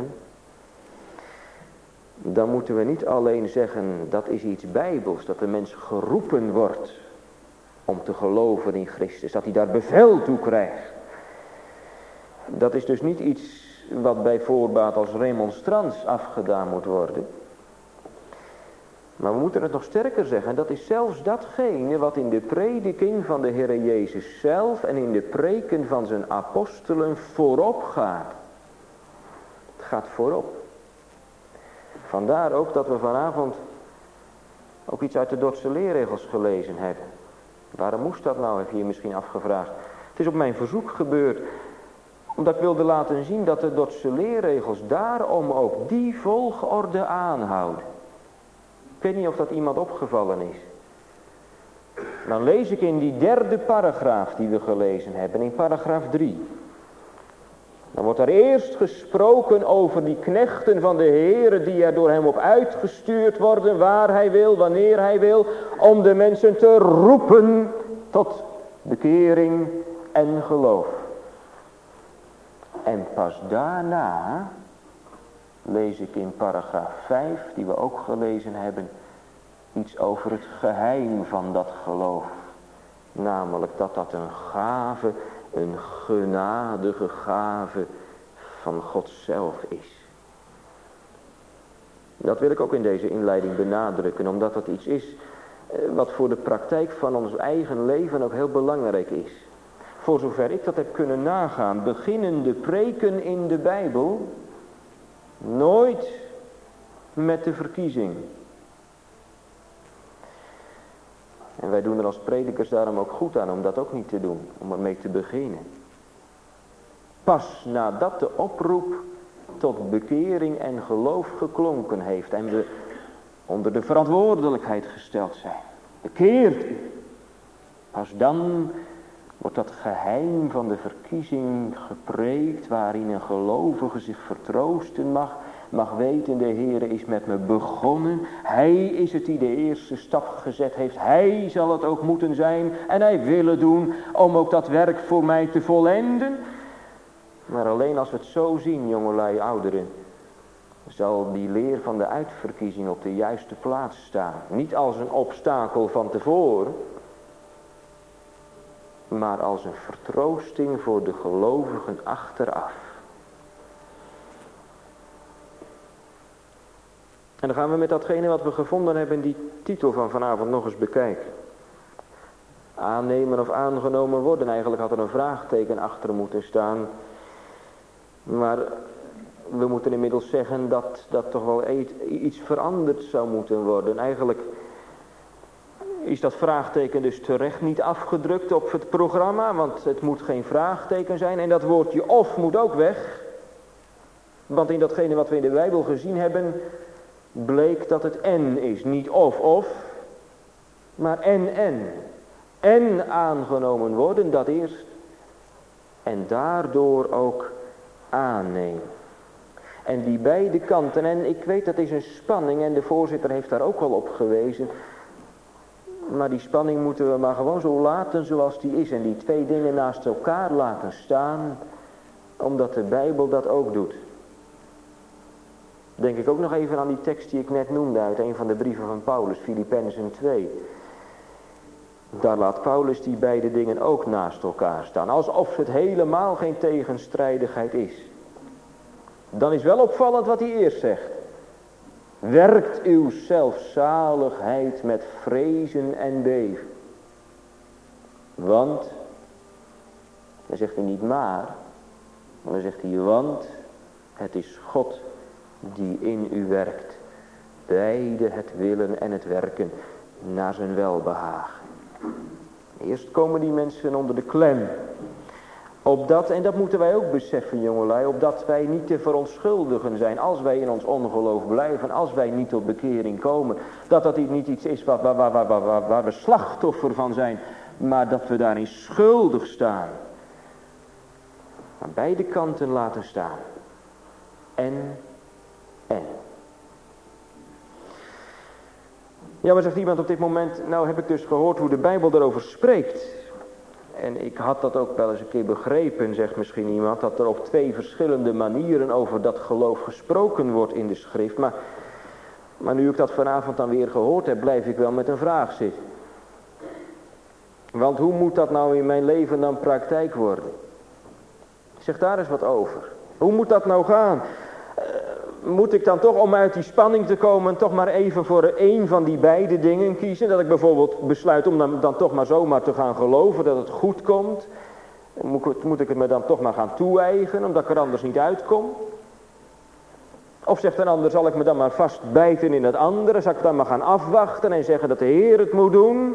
dan moeten we niet alleen zeggen dat is iets bijbels, dat de mens geroepen wordt om te geloven in Christus, dat hij daar bevel toe krijgt. Dat is dus niet iets wat bij voorbaat als remonstrans afgedaan moet worden. Maar we moeten het nog sterker zeggen, dat is zelfs datgene wat in de prediking van de Heer Jezus zelf en in de preken van zijn apostelen voorop gaat. Het gaat voorop. Vandaar ook dat we vanavond ook iets uit de Dordtse leerregels gelezen hebben. Waarom moest dat nou, heb je je misschien afgevraagd. Het is op mijn verzoek gebeurd, omdat ik wilde laten zien dat de Dordtse leerregels daarom ook die volgorde aanhouden. Ik weet niet of dat iemand opgevallen is. Dan lees ik in die 3e paragraaf die we gelezen hebben, in paragraaf 3. Dan wordt er eerst gesproken over die knechten van de Heere die er door hem op uitgestuurd worden, waar hij wil, wanneer hij wil, om de mensen te roepen tot bekering en geloof. En pas daarna lees ik in paragraaf 5, die we ook gelezen hebben, iets over het geheim van dat geloof. Namelijk dat dat een gave, een genadige gave van God zelf is. Dat wil ik ook in deze inleiding benadrukken, omdat dat iets is wat voor de praktijk van ons eigen leven ook heel belangrijk is. Voor zover ik dat heb kunnen nagaan, beginnen de preken in de Bijbel nooit met de verkiezing. En wij doen er als predikers daarom ook goed aan om dat ook niet te doen, om ermee te beginnen. Pas nadat de oproep tot bekering en geloof geklonken heeft en we onder de verantwoordelijkheid gesteld zijn. Bekeert u. Pas dan wordt dat geheim van de verkiezing gepreekt, waarin een gelovige zich vertroosten mag weten, de Heere is met me begonnen. Hij is het die de eerste stap gezet heeft. Hij zal het ook moeten zijn en hij wil het doen om ook dat werk voor mij te volenden. Maar alleen als we het zo zien, jongelui, ouderen, zal die leer van de uitverkiezing op de juiste plaats staan. Niet als een obstakel van tevoren, maar als een vertroosting voor de gelovigen achteraf. En dan gaan we met datgene wat we gevonden hebben, die titel van vanavond nog eens bekijken. Aannemen of aangenomen worden. Eigenlijk had er een vraagteken achter moeten staan. Maar we moeten inmiddels zeggen dat dat toch wel iets veranderd zou moeten worden. Eigenlijk is dat vraagteken dus terecht niet afgedrukt op het programma, want het moet geen vraagteken zijn. En dat woordje of moet ook weg. Want in datgene wat we in de Bijbel gezien hebben, bleek dat het en is. Niet of, maar en. En aangenomen worden, dat eerst. En daardoor ook aannemen. En die beide kanten, en ik weet dat is een spanning en de voorzitter heeft daar ook al op gewezen. Maar die spanning moeten we maar gewoon zo laten zoals die is. En die twee dingen naast elkaar laten staan, omdat de Bijbel dat ook doet. Denk ik ook nog even aan die tekst die ik net noemde uit een van de brieven van Paulus, Filippenzen 2. Daar laat Paulus die beide dingen ook naast elkaar staan. Alsof het helemaal geen tegenstrijdigheid is. Dan is wel opvallend wat hij eerst zegt. Werkt uw zelfzaligheid met vrezen en beven. Want, dan zegt hij niet maar dan zegt hij want het is God die in u werkt. Beide het willen en het werken naar zijn welbehagen. Eerst komen die mensen onder de klem. Opdat, en dat moeten wij ook beseffen jongelui, opdat wij niet te verontschuldigen zijn als wij in ons ongeloof blijven, als wij niet tot bekering komen. Dat dat niet iets is waar we slachtoffer van zijn, maar dat we daarin schuldig staan. Aan beide kanten laten staan. En. Ja, maar zegt iemand op dit moment, nou heb ik dus gehoord hoe de Bijbel erover spreekt. En ik had dat ook wel eens een keer begrepen, zegt misschien iemand, dat er op 2 verschillende manieren over dat geloof gesproken wordt in de schrift. Maar nu ik dat vanavond dan weer gehoord heb, blijf ik wel met een vraag zitten. Want hoe moet dat nou in mijn leven dan praktijk worden? Zeg daar eens wat over. Hoe moet dat nou gaan? Moet ik dan toch, om uit die spanning te komen, toch maar even voor één van die beide dingen kiezen? Dat ik bijvoorbeeld besluit om dan toch maar zomaar te gaan geloven dat het goed komt. Moet ik het me dan toch maar gaan toe-eigenen, omdat ik er anders niet uitkom? Of zegt een ander, zal ik me dan maar vastbijten in het andere? Zal ik dan maar gaan afwachten en zeggen dat de Heer het moet doen?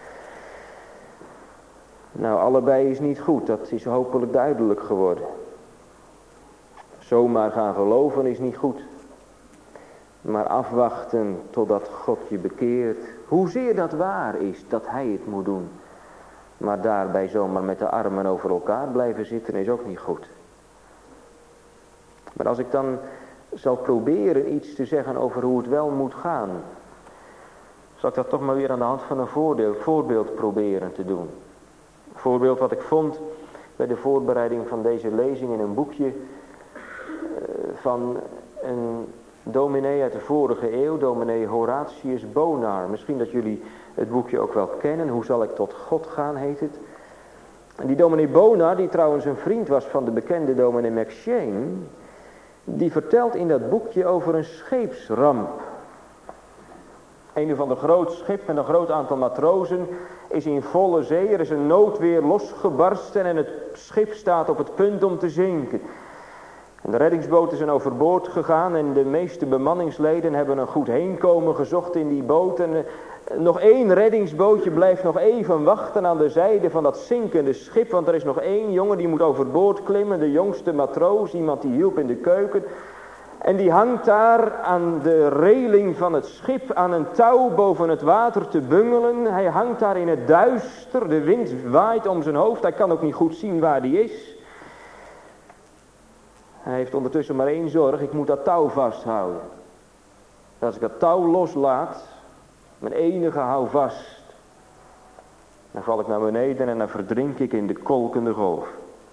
Nou, allebei is niet goed, dat is hopelijk duidelijk geworden. Zomaar gaan geloven is niet goed. Maar afwachten totdat God je bekeert. Hoezeer dat waar is dat hij het moet doen. Maar daarbij zomaar met de armen over elkaar blijven zitten is ook niet goed. Maar als ik dan zal proberen iets te zeggen over hoe het wel moet gaan. Zal ik dat toch maar weer aan de hand van een voorbeeld proberen te doen. Een voorbeeld wat ik vond bij de voorbereiding van deze lezing in een boekje van een dominee uit de vorige eeuw, dominee Horatius Bonar. Misschien dat jullie het boekje ook wel kennen. Hoe zal ik tot God gaan, heet het. En die dominee Bonar, die trouwens een vriend was van de bekende dominee McCheyne, die vertelt in dat boekje over een scheepsramp. Een van de groot schip met een groot aantal matrozen is in volle zee. Er is een noodweer losgebarsten en het schip staat op het punt om te zinken. En de reddingsboten zijn overboord gegaan en de meeste bemanningsleden hebben een goed heenkomen gezocht in die boot. En nog 1 reddingsbootje blijft nog even wachten aan de zijde van dat zinkende schip. Want er is nog 1 jongen die moet overboord klimmen, de jongste matroos, iemand die hielp in de keuken. En die hangt daar aan de reling van het schip aan een touw boven het water te bungelen. Hij hangt daar in het duister, de wind waait om zijn hoofd, hij kan ook niet goed zien waar die is. Hij heeft ondertussen maar 1 zorg, ik moet dat touw vasthouden. Als ik dat touw loslaat, mijn enige houvast, dan val ik naar beneden en dan verdrink ik in de kolkende golf.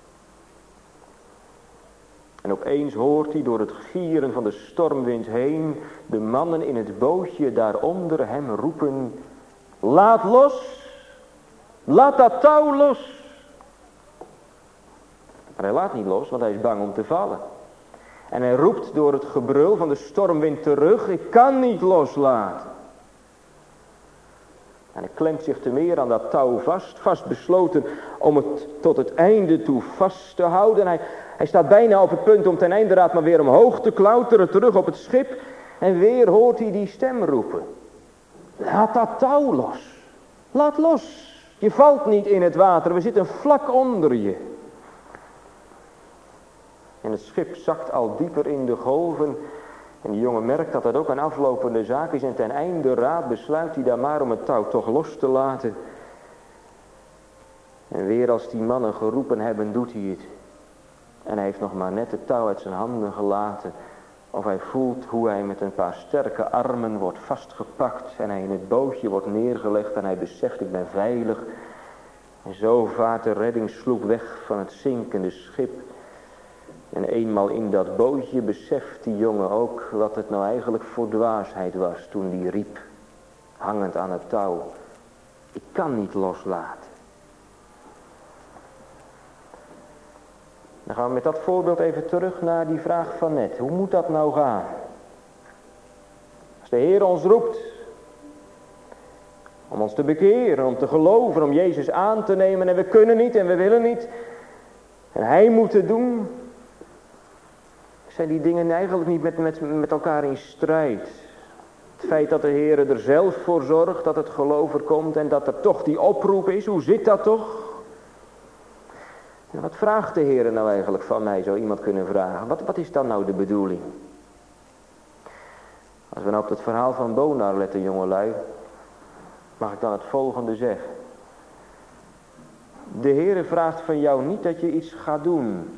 En opeens hoort hij door het gieren van de stormwind heen de mannen in het bootje daaronder hem roepen: laat los, laat dat touw los. Maar hij laat niet los, want hij is bang om te vallen. En hij roept door het gebrul van de stormwind terug: ik kan niet loslaten. En hij klemt zich te meer aan dat touw vastbesloten om het tot het einde toe vast te houden. En hij staat bijna op het punt om ten einde raad maar weer omhoog te klauteren, terug op het schip. En weer hoort hij die stem roepen: laat dat touw los. Laat los. Je valt niet in het water, we zitten vlak onder je. En het schip zakt al dieper in de golven. En die jongen merkt dat dat ook een aflopende zaak is. En ten einde raad besluit hij daar maar om het touw toch los te laten. En weer als die mannen geroepen hebben, doet hij het. En hij heeft nog maar net het touw uit zijn handen gelaten. Of hij voelt hoe hij met een paar sterke armen wordt vastgepakt. En hij in het bootje wordt neergelegd. En hij beseft: ik ben veilig. En zo vaart de reddingssloep weg van het zinkende schip. En eenmaal in dat bootje beseft die jongen ook wat het nou eigenlijk voor dwaasheid was toen die riep, hangend aan het touw: ik kan niet loslaten. Dan gaan we met dat voorbeeld even terug naar die vraag van net. Hoe moet dat nou gaan? Als de Heer ons roept om ons te bekeren, om te geloven, om Jezus aan te nemen en we kunnen niet en we willen niet. En Hij moet het doen. Zijn die dingen eigenlijk niet met elkaar in strijd? Het feit dat de Heer er zelf voor zorgt dat het geloof er komt en dat er toch die oproep is, hoe zit dat toch? Ja, wat vraagt de Heer nou eigenlijk van mij, zou iemand kunnen vragen. Wat is dan nou de bedoeling? Als we nou op het verhaal van Bonar letten, jongelui, mag ik dan het volgende zeggen. De Heer vraagt van jou niet dat je iets gaat doen.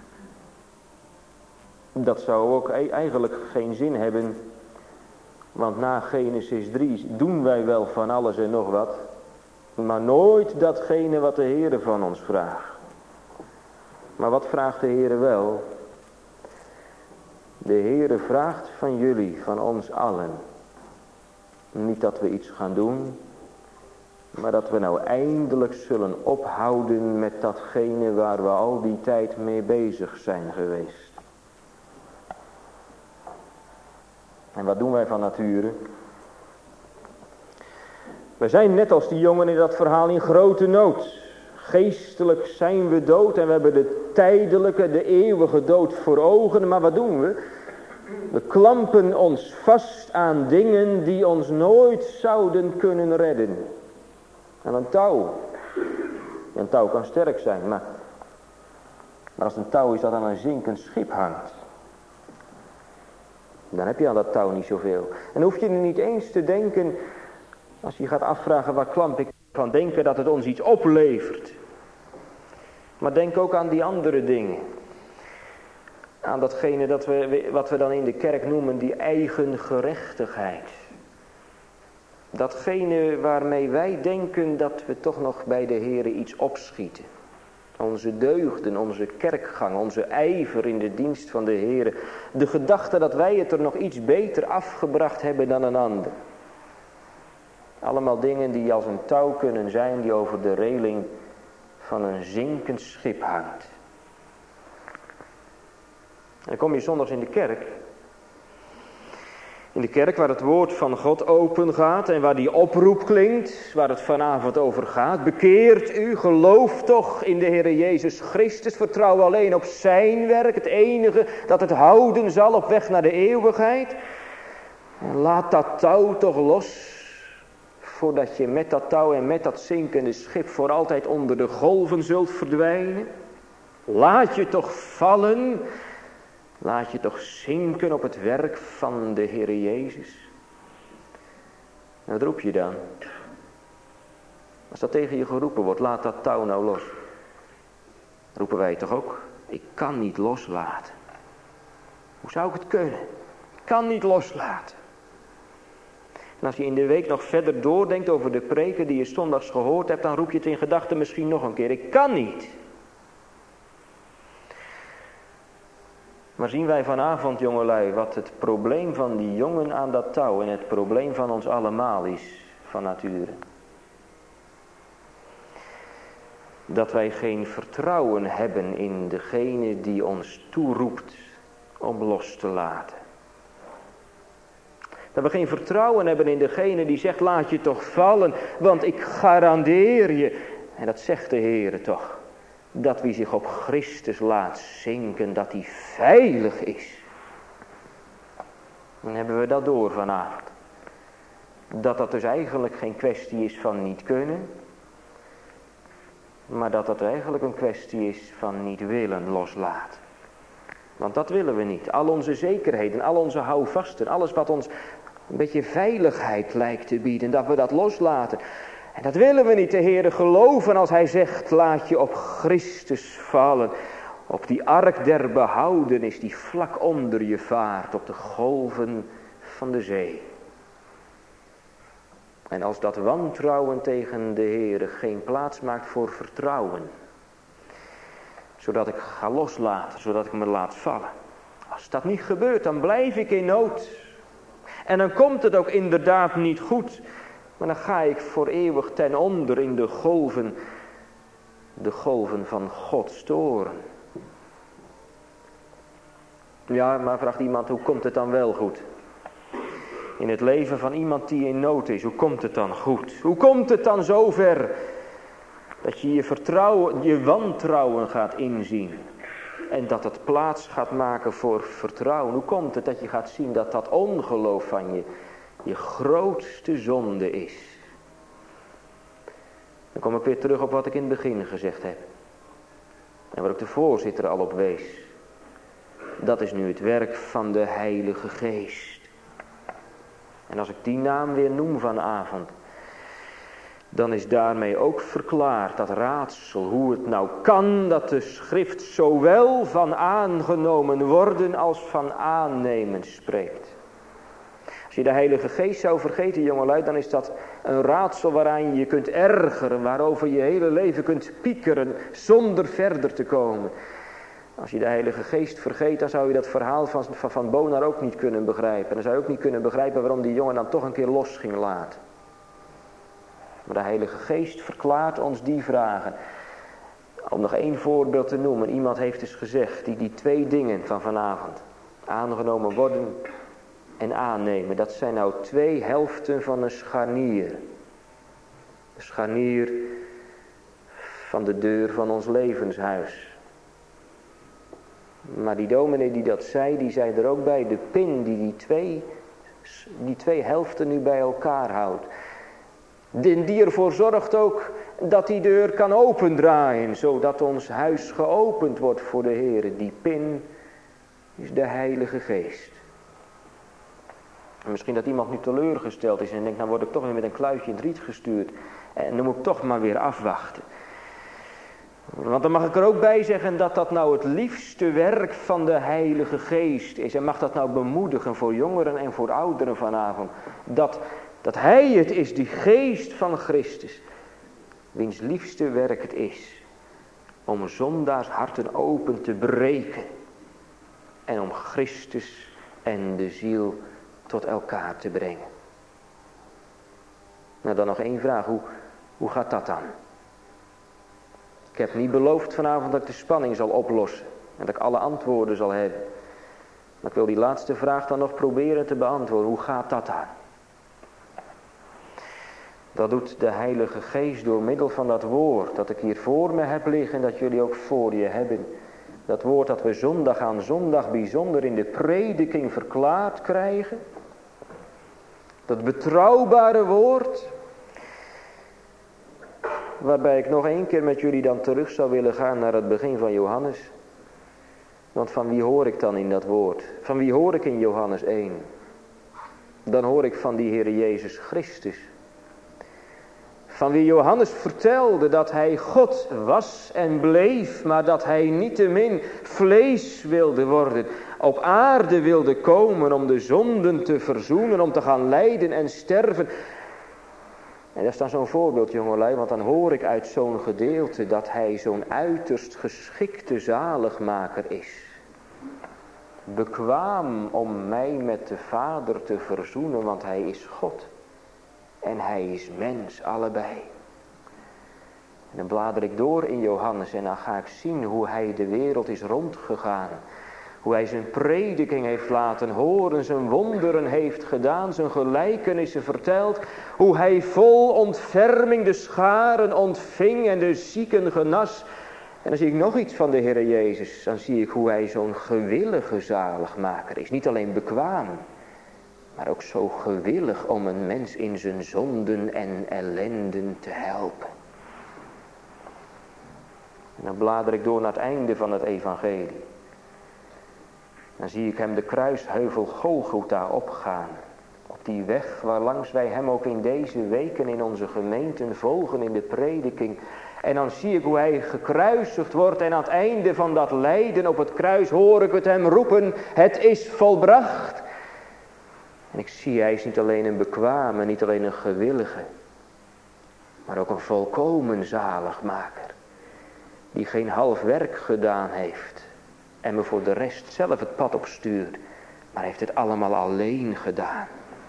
Dat zou ook eigenlijk geen zin hebben. Want na Genesis 3 doen wij wel van alles en nog wat. Maar nooit datgene wat de Heer van ons vraagt. Maar wat vraagt de Heer wel? De Heer vraagt van jullie, van ons allen. Niet dat we iets gaan doen. Maar dat we nou eindelijk zullen ophouden met datgene waar we al die tijd mee bezig zijn geweest. En wat doen wij van nature? We zijn net als die jongen in dat verhaal in grote nood. Geestelijk zijn we dood en we hebben de tijdelijke, de eeuwige dood voor ogen. Maar wat doen we? We klampen ons vast aan dingen die ons nooit zouden kunnen redden. En een touw. Een touw kan sterk zijn, maar als een touw is dat aan een zinkend schip hangt, dan heb je aan dat touw niet zoveel. En hoef je er niet eens te denken, als je gaat afvragen waar klamp ik van, denken dat het ons iets oplevert. Maar denk ook aan die andere dingen. Aan datgene wat we dan in de kerk noemen die eigen gerechtigheid. Datgene waarmee wij denken dat we toch nog bij de Heere iets opschieten. Onze deugden, onze kerkgang, onze ijver in de dienst van de Heere. De gedachte dat wij het er nog iets beter afgebracht hebben dan een ander. Allemaal dingen die als een touw kunnen zijn die over de reling van een zinkend schip hangt. En dan kom je zondags in de kerk. In de kerk waar het woord van God open gaat en waar die oproep klinkt, waar het vanavond over gaat. Bekeert u, geloof toch in de Heer Jezus Christus, vertrouw alleen op zijn werk, het enige dat het houden zal op weg naar de eeuwigheid. En laat dat touw toch los, voordat je met dat touw en met dat zinkende schip voor altijd onder de golven zult verdwijnen. Laat je toch vallen. Laat je toch zinken op het werk van de Heer Jezus. En wat roep je dan? Als dat tegen je geroepen wordt, laat dat touw nou los. Roepen wij toch ook? Ik kan niet loslaten. Hoe zou ik het kunnen? Ik kan niet loslaten. En als je in de week nog verder doordenkt over de preken die je zondags gehoord hebt, dan roep je het in gedachten misschien nog een keer. Ik kan niet. Maar zien wij vanavond, jongelui, wat het probleem van die jongen aan dat touw en het probleem van ons allemaal is, van nature. Dat wij geen vertrouwen hebben in degene die ons toeroept om los te laten. Dat we geen vertrouwen hebben in degene die zegt, laat je toch vallen, want ik garandeer je, en dat zegt de Heer toch, dat wie zich op Christus laat zinken, dat hij veilig is. Dan hebben we dat door vanavond. Dat dus eigenlijk geen kwestie is van niet kunnen, maar dat eigenlijk een kwestie is van niet willen loslaten. Want dat willen we niet. Al onze zekerheden, al onze houvasten, alles wat ons een beetje veiligheid lijkt te bieden, dat we dat loslaten. En dat willen we niet. De Heere geloven als hij zegt, laat je op Christus vallen. Op die ark der behoudenis die vlak onder je vaart op de golven van de zee. En als dat wantrouwen tegen de Heere geen plaats maakt voor vertrouwen. Zodat ik ga loslaten, zodat ik me laat vallen. Als dat niet gebeurt, dan blijf ik in nood. En dan komt het ook inderdaad niet goed. Maar dan ga ik voor eeuwig ten onder in de golven van Gods toorn. Ja, maar vraagt iemand, hoe komt het dan wel goed? In het leven van iemand die in nood is, hoe komt het dan goed? Hoe komt het dan zover dat je je wantrouwen gaat inzien? En dat het plaats gaat maken voor vertrouwen. Hoe komt het dat je gaat zien dat dat ongeloof van je grootste zonde is? Dan kom ik weer terug op wat ik in het begin gezegd heb. En waar ook de voorzitter al op wees. Dat is nu het werk van de Heilige Geest. En als ik die naam weer noem vanavond, dan is daarmee ook verklaard dat raadsel, hoe het nou kan dat de schrift zowel van aangenomen worden als van aannemen spreekt. Als je de Heilige Geest zou vergeten, jongelui, dan is dat een raadsel waaraan je je kunt ergeren, waarover je hele leven kunt piekeren zonder verder te komen. Als je de Heilige Geest vergeet, dan zou je dat verhaal van Bonar ook niet kunnen begrijpen. Dan zou je ook niet kunnen begrijpen waarom die jongen dan toch een keer los ging laten. Maar de Heilige Geest verklaart ons die vragen. Om nog één voorbeeld te noemen. Iemand heeft dus gezegd, die twee dingen van vanavond. Aangenomen worden en aannemen. Dat zijn nou twee helften van een scharnier. De scharnier van de deur van ons levenshuis. Maar die dominee die dat zei, die zei er ook bij. De pin die twee helften nu bij elkaar houdt. Die ervoor zorgt ook dat die deur kan opendraaien. Zodat ons huis geopend wordt voor de Heer. Die pin is de Heilige Geest. En misschien dat iemand nu teleurgesteld is en denkt, nou word ik toch weer met een kluitje in het riet gestuurd. En dan moet ik toch maar weer afwachten. Want dan mag ik er ook bij zeggen dat dat nou het liefste werk van de Heilige Geest is. En mag dat nou bemoedigen voor jongeren en voor ouderen vanavond. Dat Hij het is, die Geest van Christus. Wiens liefste werk het is. Om zondaars harten open te breken. En om Christus en de ziel tot elkaar te brengen. Nou dan nog één vraag. Hoe gaat dat dan? Ik heb niet beloofd vanavond dat ik de spanning zal oplossen. En dat ik alle antwoorden zal hebben. Maar ik wil die laatste vraag dan nog proberen te beantwoorden. Hoe gaat dat dan? Dat doet de Heilige Geest door middel van dat woord dat ik hier voor me heb liggen en dat jullie ook voor je hebben. Dat woord dat we zondag aan zondag bijzonder in de prediking verklaard krijgen. Dat betrouwbare woord. Waarbij ik nog één keer met jullie dan terug zou willen gaan naar het begin van Johannes. Want van wie hoor ik dan in dat woord? Van wie hoor ik in Johannes 1? Dan hoor ik van die Heer Jezus Christus. Van wie Johannes vertelde dat hij God was en bleef, maar dat hij niettemin vlees wilde worden. Op aarde wilde komen om de zonden te verzoenen, om te gaan lijden en sterven. En dat is dan zo'n voorbeeld, jongelui, want dan hoor ik uit zo'n gedeelte dat hij zo'n uiterst geschikte zaligmaker is. Bekwaam om mij met de Vader te verzoenen, want hij is God. En hij is mens, allebei. En dan blader ik door in Johannes en dan ga ik zien hoe hij de wereld is rondgegaan. Hoe hij zijn prediking heeft laten horen, zijn wonderen heeft gedaan, zijn gelijkenissen verteld. Hoe hij vol ontferming de scharen ontving en de zieken genas. En dan zie ik nog iets van de Heer Jezus. Dan zie ik hoe hij zo'n gewillige zaligmaker is. Niet alleen bekwaam, maar ook zo gewillig om een mens in zijn zonden en ellenden te helpen. En dan blader ik door naar het einde van het evangelie. Dan zie ik hem de kruisheuvel Golgotha opgaan. Op die weg waarlangs wij hem ook in deze weken in onze gemeenten volgen in de prediking. En dan zie ik hoe hij gekruisigd wordt en aan het einde van dat lijden op het kruis hoor ik het hem roepen. Het is volbracht. En ik zie hij is niet alleen een bekwame, niet alleen een gewillige. Maar ook een volkomen zaligmaker. Die geen half werk gedaan heeft. En me voor de rest zelf het pad opstuurt. Maar heeft het allemaal alleen gedaan.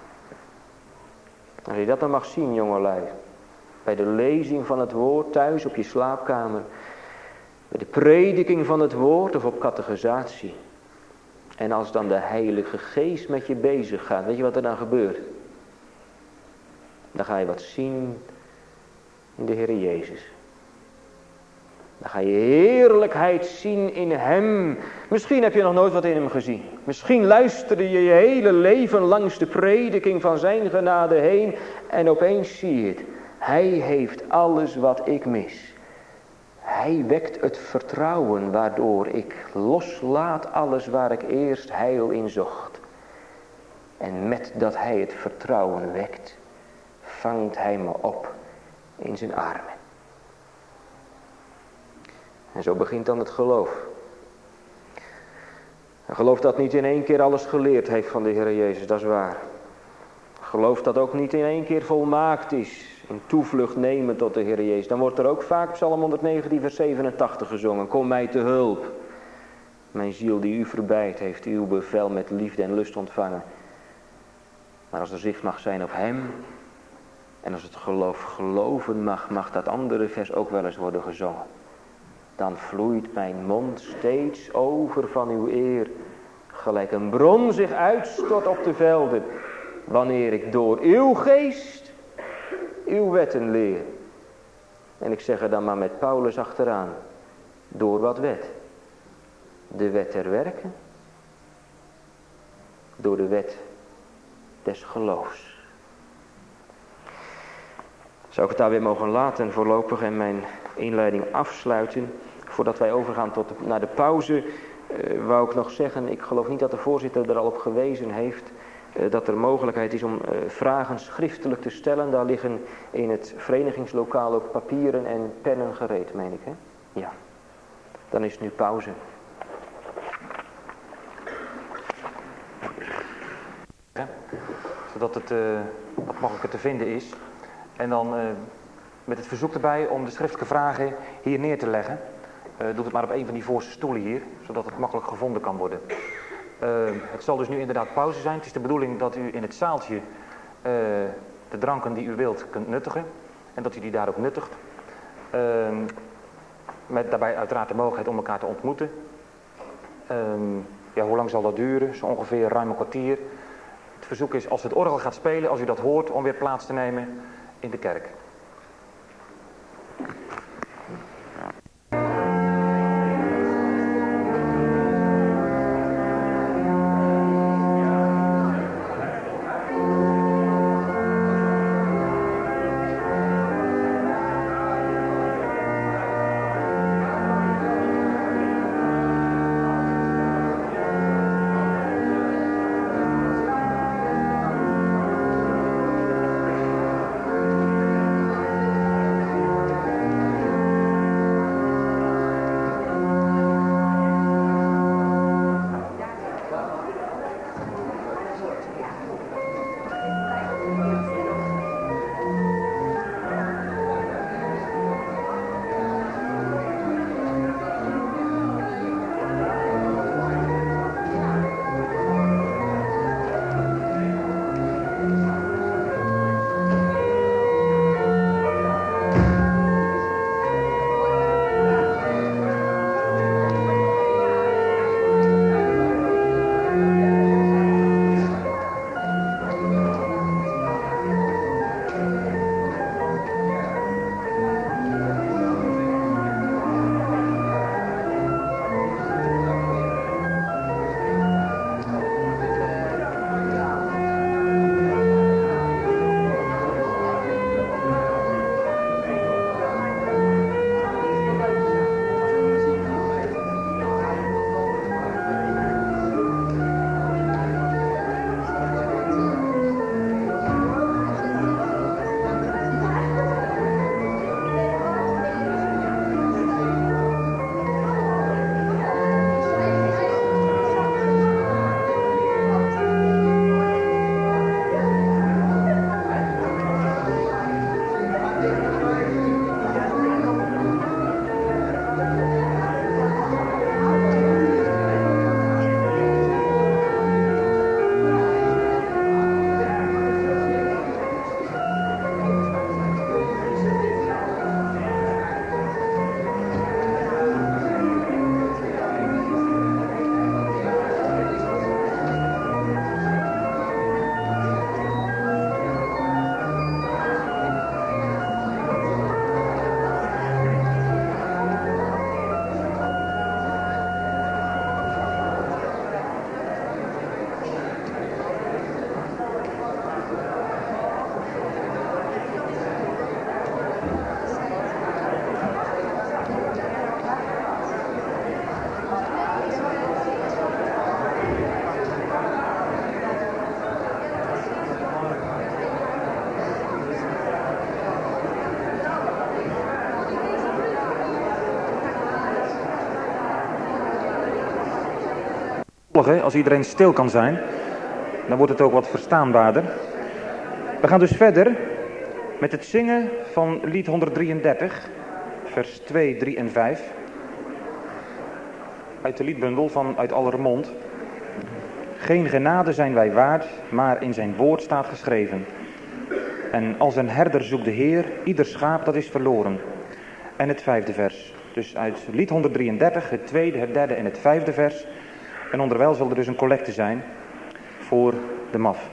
Als je dat dan mag zien, jongelui. Bij de lezing van het woord thuis op je slaapkamer. Bij de prediking van het woord of op catechisatie. En als dan de Heilige Geest met je bezig gaat. Weet je wat er dan gebeurt? Dan ga je wat zien in de Heer Jezus. Dan ga je heerlijkheid zien in hem. Misschien heb je nog nooit wat in hem gezien. Misschien luisterde je je hele leven langs de prediking van zijn genade heen. En opeens zie je het. Hij heeft alles wat ik mis. Hij wekt het vertrouwen waardoor ik loslaat alles waar ik eerst heil in zocht. En met dat hij het vertrouwen wekt, vangt hij me op in zijn armen. En zo begint dan het geloof. Een geloof dat niet in één keer alles geleerd heeft van de Heer Jezus, dat is waar. Een geloof dat ook niet in één keer volmaakt is, in toevlucht nemen tot de Heer Jezus. Dan wordt er ook vaak Psalm 119 vers 87 gezongen. Kom mij te hulp. Mijn ziel die u verbijt, heeft uw bevel met liefde en lust ontvangen. Maar als er zicht mag zijn op hem, en als het geloof geloven mag, mag dat andere vers ook wel eens worden gezongen. Dan vloeit mijn mond steeds over van uw eer, gelijk een bron zich uitstort op de velden, wanneer ik door uw geest uw wetten leer. En ik zeg er dan maar met Paulus achteraan, door wat wet? De wet der werken? Door de wet des geloofs. Zou ik het daar weer mogen laten voorlopig en mijn inleiding afsluiten. Voordat wij overgaan naar de pauze, wou ik nog zeggen, ik geloof niet dat de voorzitter er al op gewezen heeft, dat er mogelijkheid is om vragen schriftelijk te stellen. Daar liggen in het verenigingslokaal ook papieren en pennen gereed, meen ik, hè? Ja. Dan is het nu pauze. Zodat het wat makkelijker te vinden is. En dan met het verzoek erbij om de schriftelijke vragen hier neer te leggen. Doe het maar op een van die voorste stoelen hier, zodat het makkelijk gevonden kan worden. Het zal dus nu inderdaad pauze zijn. Het is de bedoeling dat u in het zaaltje de dranken die u wilt kunt nuttigen. En dat u die daar ook nuttigt. Met daarbij uiteraard de mogelijkheid om elkaar te ontmoeten. Ja, hoe lang zal dat duren? Zo ongeveer ruim een kwartier. Het verzoek is als het orgel gaat spelen, als u dat hoort, om weer plaats te nemen in de kerk. Als iedereen stil kan zijn, dan wordt het ook wat verstaanbaarder. We gaan dus verder met het zingen van lied 133, vers 2, 3 en 5. Uit de liedbundel van Uit Allermond. Geen genade zijn wij waard, maar in zijn woord staat geschreven. En als een herder zoekt de Heer, ieder schaap dat is verloren. En het 5e vers. Dus uit lied 133, het 2e, het 3e en het 5e vers. En onderwijl zal er dus een collecte zijn voor de MAF.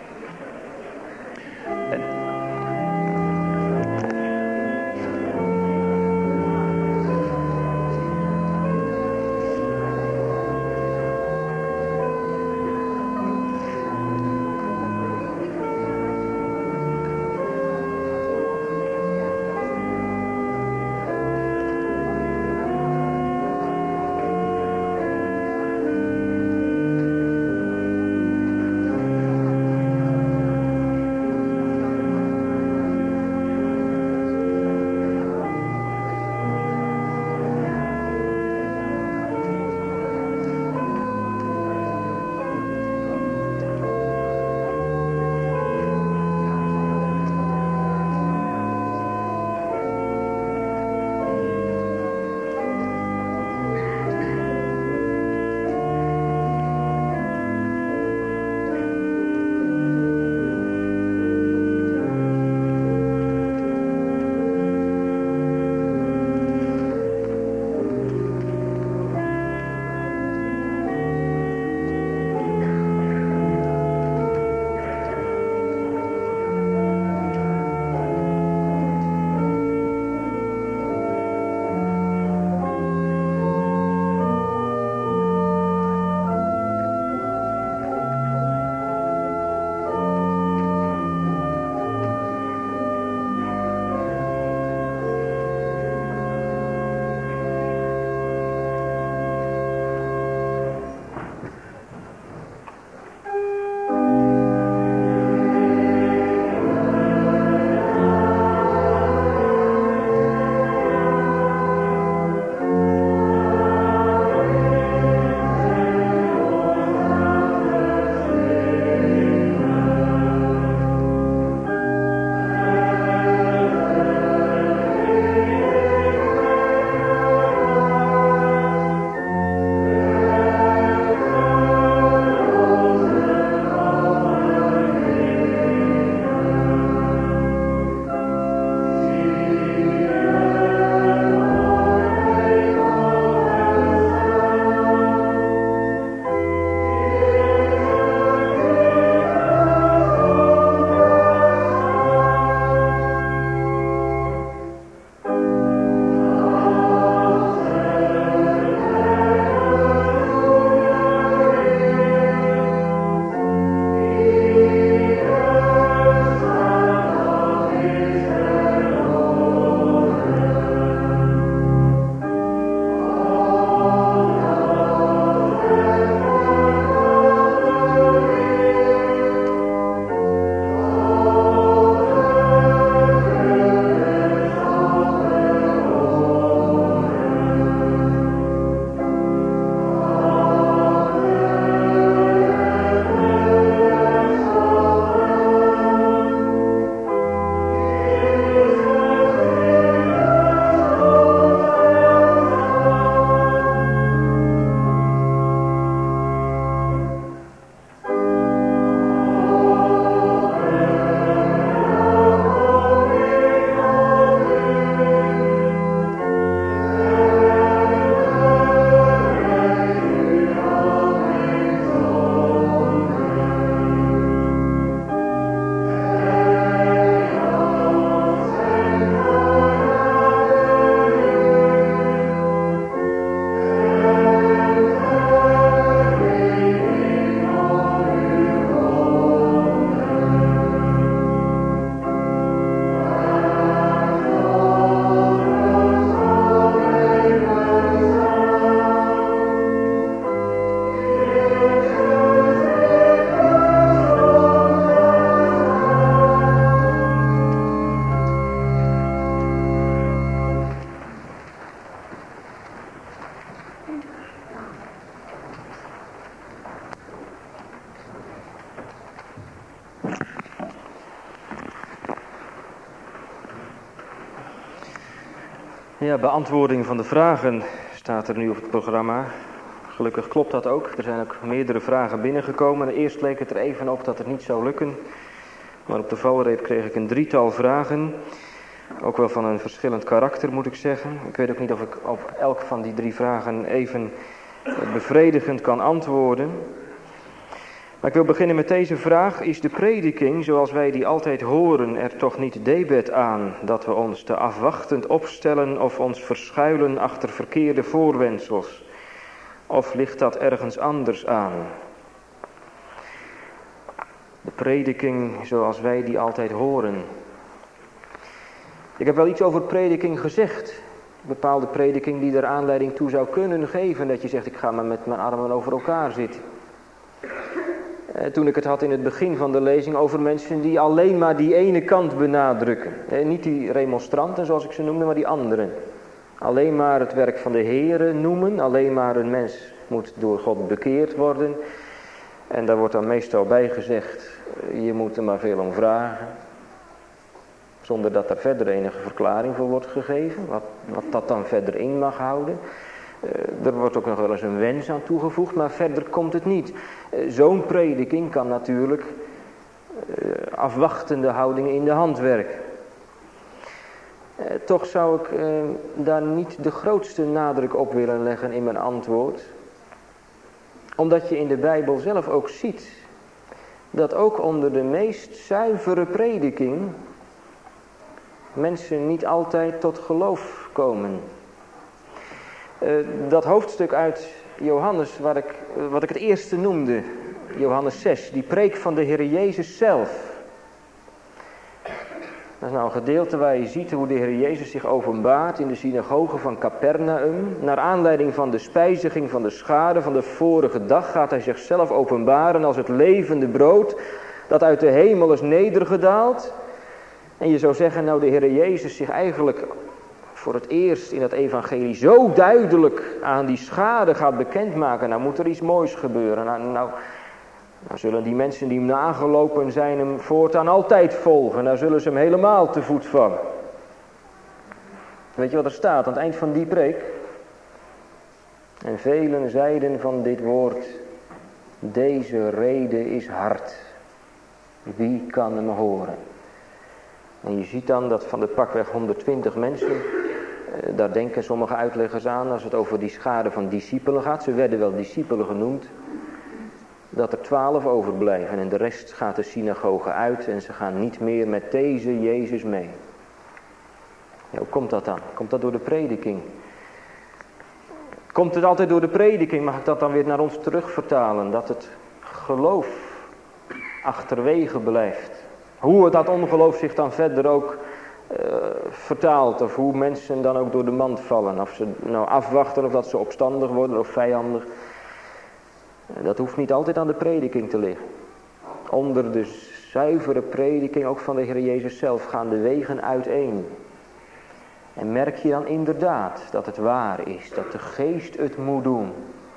Ja, beantwoording van de vragen staat er nu op het programma. Gelukkig klopt dat ook. Er zijn ook meerdere vragen binnengekomen. Eerst leek het er even op dat het niet zou lukken. Maar op de valreep kreeg ik een 3-tal vragen. Ook wel van een verschillend karakter, moet ik zeggen. Ik weet ook niet of ik op elk van die 3 vragen even bevredigend kan antwoorden. Maar ik wil beginnen met deze vraag. Is de prediking, zoals wij die altijd horen, er toch niet debet aan dat we ons te afwachtend opstellen of ons verschuilen achter verkeerde voorwendsels? Of ligt dat ergens anders aan? De prediking zoals wij die altijd horen. Ik heb wel iets over prediking gezegd. Een bepaalde prediking die er aanleiding toe zou kunnen geven. Dat je zegt, ik ga maar met mijn armen over elkaar zitten. Toen ik het had in het begin van de lezing over mensen die alleen maar die ene kant benadrukken. Niet die remonstranten zoals ik ze noemde, maar die anderen. Alleen maar het werk van de Heere noemen. Alleen maar een mens moet door God bekeerd worden. En daar wordt dan meestal bij gezegd, je moet er maar veel om vragen. Zonder dat er verder enige verklaring voor wordt gegeven. Wat dat dan verder in mag houden. Er wordt ook nog wel eens een wens aan toegevoegd, maar verder komt het niet. Zo'n prediking kan natuurlijk afwachtende houdingen in de hand werken. Toch zou ik daar niet de grootste nadruk op willen leggen in mijn antwoord. Omdat je in de Bijbel zelf ook ziet dat ook onder de meest zuivere prediking mensen niet altijd tot geloof komen. Dat hoofdstuk uit Johannes, wat ik het eerste noemde, Johannes 6, die preek van de Heer Jezus zelf. Dat is nou een gedeelte waar je ziet hoe de Heer Jezus zich openbaart in de synagoge van Capernaum. Naar aanleiding van de spijziging van de schade van de vorige dag gaat hij zichzelf openbaren als het levende brood dat uit de hemel is nedergedaald. En je zou zeggen, nou de Heer Jezus zich eigenlijk voor het eerst in het evangelie zo duidelijk aan die schade gaat bekendmaken. Nou moet er iets moois gebeuren. Nou zullen die mensen die hem nagelopen zijn hem voortaan altijd volgen. Nou zullen ze hem helemaal te voet vallen. Weet je wat er staat aan het eind van die preek? En velen zeiden van dit woord, deze rede is hard. Wie kan hem horen? En je ziet dan dat van de pakweg 120 mensen, daar denken sommige uitleggers aan als het over die schade van discipelen gaat. Ze werden wel discipelen genoemd. Dat er 12 overblijven en de rest gaat de synagoge uit en ze gaan niet meer met deze Jezus mee. Ja, hoe komt dat dan? Komt dat door de prediking? Komt het altijd door de prediking? Mag ik dat dan weer naar ons terugvertalen? Dat het geloof achterwege blijft. Hoe dat ongeloof zich dan verder ook vertaalt. Of hoe mensen dan ook door de mand vallen. Of ze nou afwachten of dat ze opstandig worden of vijandig. Dat hoeft niet altijd aan de prediking te liggen. Onder de zuivere prediking ook van de Heer Jezus zelf gaan de wegen uiteen. En merk je dan inderdaad dat het waar is. Dat de geest het moet doen.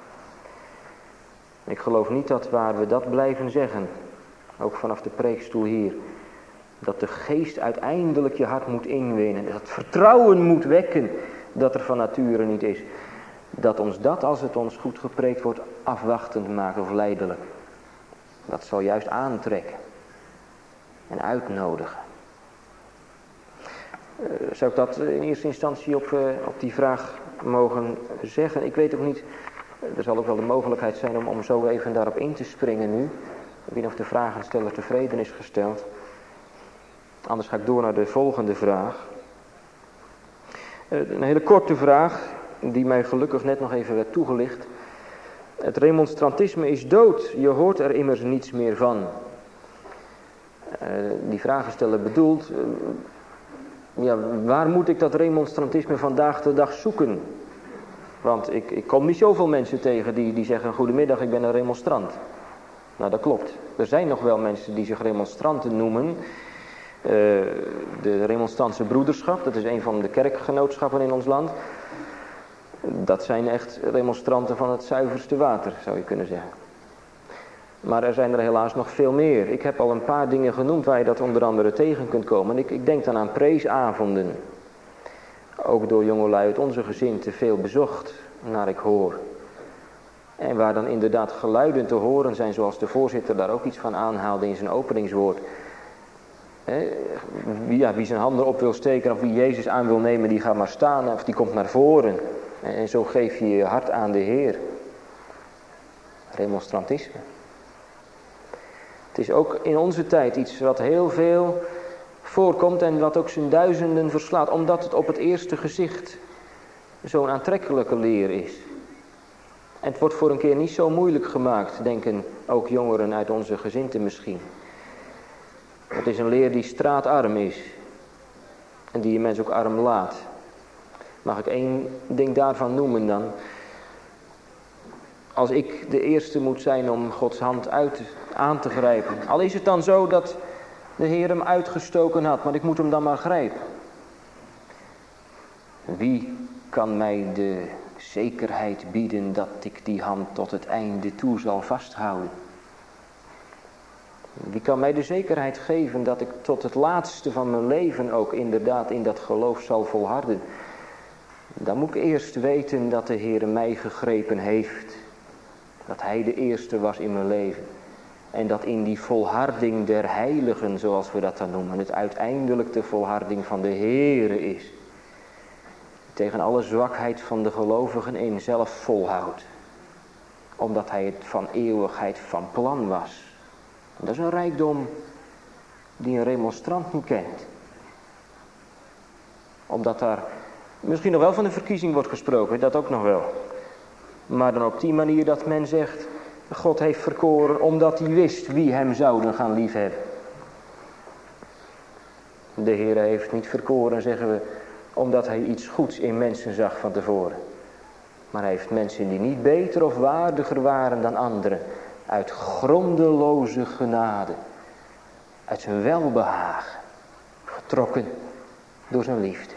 Ik geloof niet dat waar we dat blijven zeggen. Ook vanaf de preekstoel hier. Dat de geest uiteindelijk je hart moet inwinnen. Dat vertrouwen moet wekken dat er van nature niet is. Dat ons dat, als het ons goed gepreekt wordt, afwachtend maakt of lijdelijk. Dat zal juist aantrekken. En uitnodigen. Zou ik dat in eerste instantie op die vraag mogen zeggen? Ik weet ook niet, er zal ook wel de mogelijkheid zijn om zo even daarop in te springen nu. Ik weet niet of de vragensteller tevreden is gesteld. Anders ga ik door naar de volgende vraag. Een hele korte vraag, die mij gelukkig net nog even werd toegelicht. Het remonstrantisme is dood, je hoort er immers niets meer van. Die vragensteller bedoelt, waar moet ik dat remonstrantisme vandaag de dag zoeken? Want ik kom niet zoveel mensen tegen die zeggen, goedemiddag, ik ben een remonstrant. Nou, dat klopt. Er zijn nog wel mensen die zich remonstranten noemen. De remonstrantse broederschap, dat is een van de kerkgenootschappen in ons land. Dat zijn echt remonstranten van het zuiverste water, zou je kunnen zeggen. Maar er zijn er helaas nog veel meer. Ik heb al een paar dingen genoemd waar je dat onder andere tegen kunt komen. Ik denk dan aan preesavonden. ook door jongelui uit onze gezin te veel bezocht, naar ik hoor. En waar dan inderdaad geluiden te horen zijn, zoals de voorzitter daar ook iets van aanhaalde in zijn openingswoord. Wie zijn handen op wil steken of wie Jezus aan wil nemen, die gaat maar staan of die komt naar voren. En zo geef je je hart aan de Heer. Remonstrantisme. Het is ook in onze tijd iets wat heel veel voorkomt en wat ook zijn duizenden verslaat, omdat het op het eerste gezicht zo'n aantrekkelijke leer is. En het wordt voor een keer niet zo moeilijk gemaakt, denken ook jongeren uit onze gezinten misschien. Het is een leer die straatarm is en die je mensen ook arm laat. Mag ik één ding daarvan noemen dan? Als ik de eerste moet zijn om Gods hand aan te grijpen. Al is het dan zo dat de Heer hem uitgestoken had, maar ik moet hem dan maar grijpen. Wie kan mij de zekerheid bieden dat ik die hand tot het einde toe zal vasthouden? Wie kan mij de zekerheid geven dat ik tot het laatste van mijn leven ook inderdaad in dat geloof zal volharden? Dan moet ik eerst weten dat de Heer mij gegrepen heeft. Dat Hij de eerste was in mijn leven. En dat in die volharding der heiligen, zoals we dat dan noemen, het uiteindelijk de volharding van de Heere is. Tegen alle zwakheid van de gelovigen in zelf volhoudt. Omdat Hij het van eeuwigheid van plan was. En dat is een rijkdom die een remonstrant niet kent. Omdat daar misschien nog wel van de verkiezing wordt gesproken, dat ook nog wel. Maar dan op die manier dat men zegt, God heeft verkoren omdat hij wist wie hem zouden gaan liefhebben. De Heer heeft niet verkoren, zeggen we, omdat hij iets goeds in mensen zag van tevoren. Maar hij heeft mensen die niet beter of waardiger waren dan anderen, uit grondeloze genade, uit zijn welbehagen, getrokken door zijn liefde.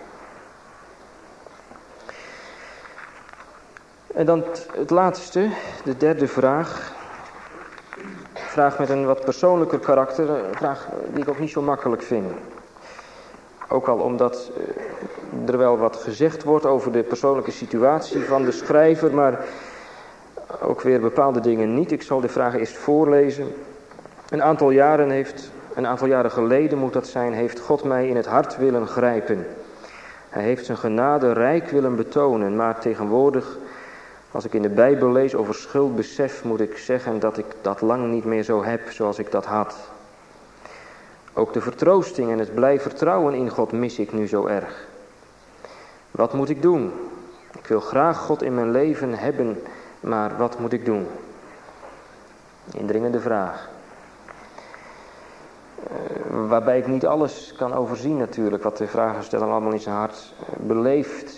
En dan het laatste, de derde vraag. Vraag met een wat persoonlijker karakter, een vraag die ik ook niet zo makkelijk vind. Ook al omdat er wel wat gezegd wordt over de persoonlijke situatie van de schrijver, maar ook weer bepaalde dingen niet. Ik zal de vraag eerst voorlezen. Een aantal jaren geleden moet dat zijn, heeft God mij in het hart willen grijpen. Hij heeft zijn genade rijk willen betonen, maar tegenwoordig, als ik in de Bijbel lees over schuldbesef, moet ik zeggen dat ik dat lang niet meer zo heb zoals ik dat had. Ook de vertroosting en het blij vertrouwen in God mis ik nu zo erg. Wat moet ik doen? Ik wil graag God in mijn leven hebben, maar wat moet ik doen? Indringende vraag. Waarbij ik niet alles kan overzien natuurlijk, wat de vragensteller allemaal in zijn hart beleeft.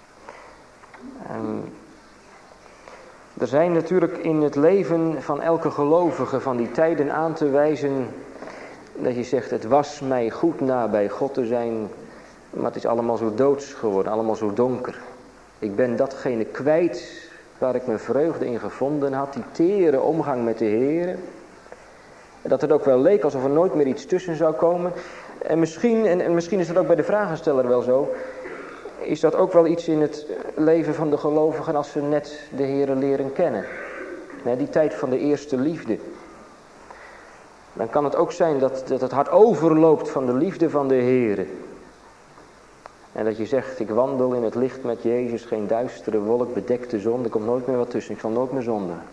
Er zijn natuurlijk in het leven van elke gelovige van die tijden aan te wijzen dat je zegt, het was mij goed na bij God te zijn, maar het is allemaal zo doods geworden, allemaal zo donker. Ik ben datgene kwijt waar ik mijn vreugde in gevonden had, die tere omgang met de Heer. Dat het ook wel leek alsof er nooit meer iets tussen zou komen. En misschien is dat ook bij de vragensteller wel zo, is dat ook wel iets in het leven van de gelovigen als ze net de Heere leren kennen. Die tijd van de eerste liefde. Dan kan het ook zijn dat het hart overloopt van de liefde van de Heere. En dat je zegt, ik wandel in het licht met Jezus, geen duistere wolk, bedekte zon, er komt nooit meer wat tussen, ik zal nooit meer zondigen.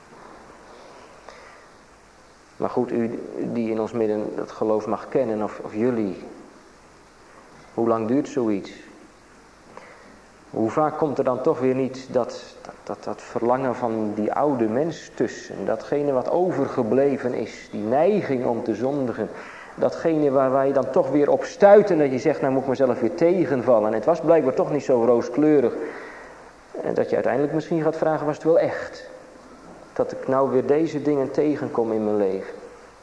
Maar goed, u die in ons midden dat geloof mag kennen, of jullie, hoe lang duurt zoiets? Hoe vaak komt er dan toch weer niet dat verlangen van die oude mens tussen, datgene wat overgebleven is, die neiging om te zondigen, datgene waar je dan toch weer op stuit en dat je zegt, nou moet ik mezelf weer tegenvallen. En het was blijkbaar toch niet zo rooskleurig. En dat je uiteindelijk misschien gaat vragen, was het wel echt? Dat ik nou weer deze dingen tegenkom in mijn leven.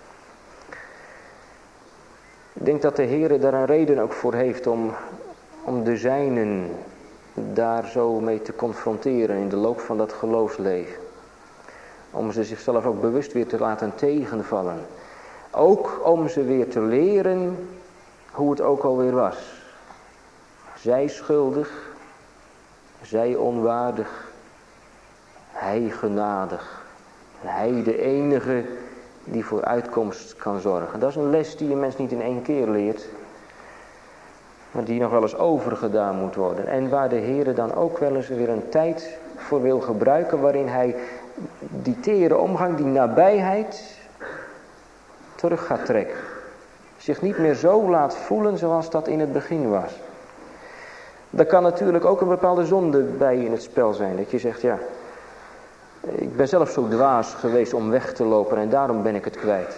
Ik denk dat de Heer daar een reden ook voor heeft om de zijnen daar zo mee te confronteren in de loop van dat geloofsleven. Om ze zichzelf ook bewust weer te laten tegenvallen. Ook om ze weer te leren hoe het ook alweer was. Zij schuldig, zij onwaardig, hij genadig. En hij de enige die voor uitkomst kan zorgen. Dat is een les die een mens niet in één keer leert, maar die nog wel eens overgedaan moet worden. En waar de Heer dan ook wel eens weer een tijd voor wil gebruiken, waarin hij die tere omgang, die nabijheid terug gaat trekken. Zich niet meer zo laat voelen zoals dat in het begin was. Daar kan natuurlijk ook een bepaalde zonde bij in het spel zijn. Dat je zegt, ja, ik ben zelf zo dwaas geweest om weg te lopen en daarom ben ik het kwijt.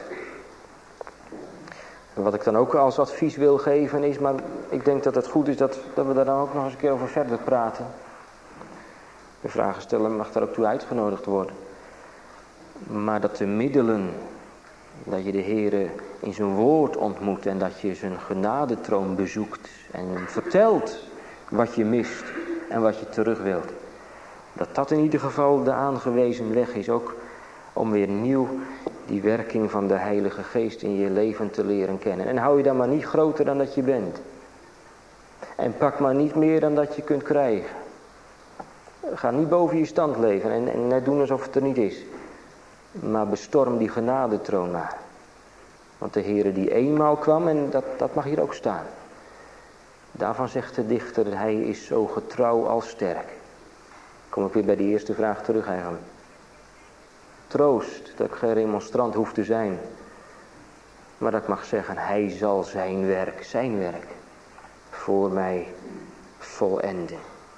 En wat ik dan ook als advies wil geven is, maar ik denk dat het goed is dat we daar dan ook nog eens een keer over verder praten. De vragen stellen mag daar ook toe uitgenodigd worden. Maar dat de middelen, dat je de Heere in zijn woord ontmoet en dat je zijn genadetroon bezoekt en hem vertelt wat je mist en wat je terug wilt. Dat in ieder geval de aangewezen weg is, ook om weer nieuw die werking van de Heilige Geest in je leven te leren kennen. En hou je dan maar niet groter dan dat je bent. En pak maar niet meer dan dat je kunt krijgen. Ga niet boven je stand leven en net doen alsof het er niet is. Maar bestorm die genadetroon maar. Want de Heere die eenmaal kwam, en dat mag hier ook staan. Daarvan zegt de dichter, hij is zo getrouw als sterk. Kom ik weer bij die eerste vraag terug eigenlijk. Troost dat ik geen remonstrant hoef te zijn. Maar dat ik mag zeggen, hij zal zijn werk voor mij volenden.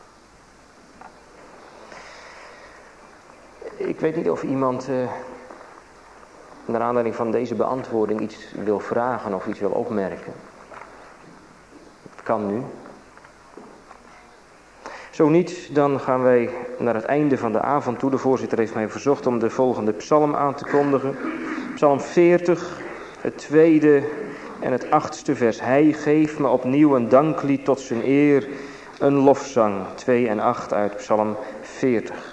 Ik weet niet of iemand naar aanleiding van deze beantwoording iets wil vragen of iets wil opmerken. Het kan nu. Zo niet, dan gaan wij naar het einde van de avond toe. De voorzitter heeft mij verzocht om de volgende psalm aan te kondigen. Psalm 40, het 2e en het 8e vers. Hij geeft me opnieuw een danklied tot zijn eer, een lofzang. 2 en 8 uit psalm 40.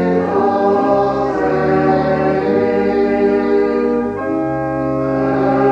Amen.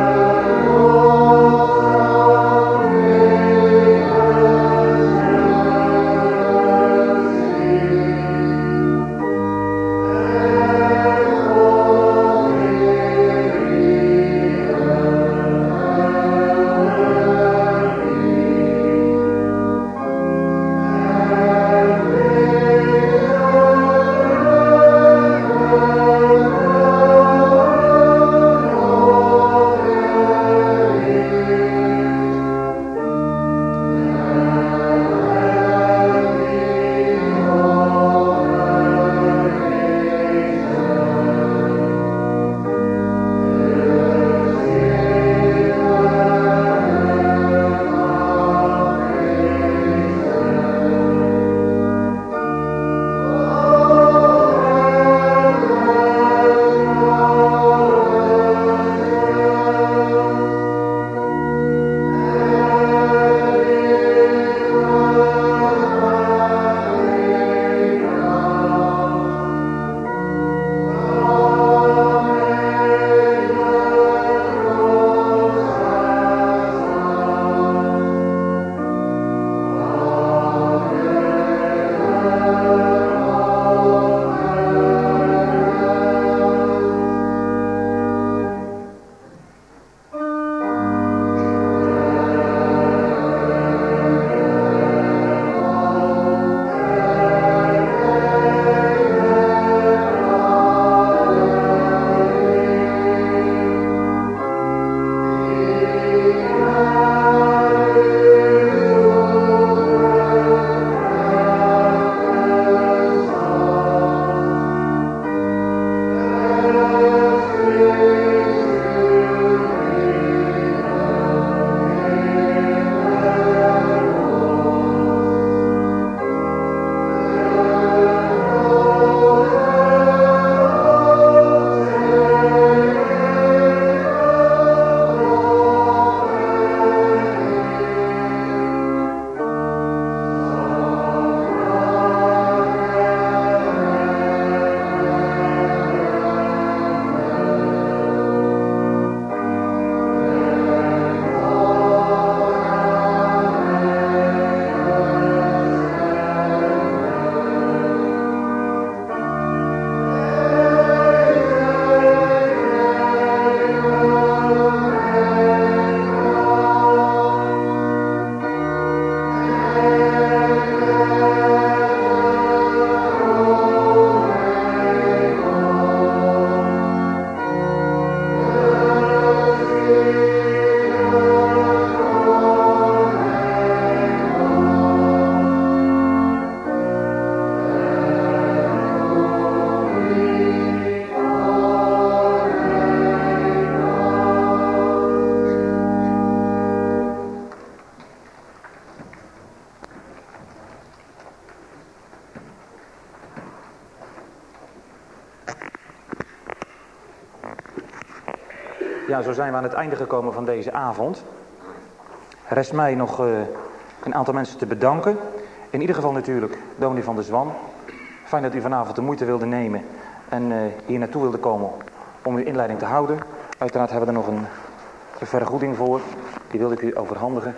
Ja, zo zijn we aan het einde gekomen van deze avond. Rest mij nog een aantal mensen te bedanken. In ieder geval natuurlijk dominee Van der Zwan. Fijn dat u vanavond de moeite wilde nemen en hier naartoe wilde komen om uw inleiding te houden. Uiteraard hebben we er nog een vergoeding voor. Die wilde ik u overhandigen.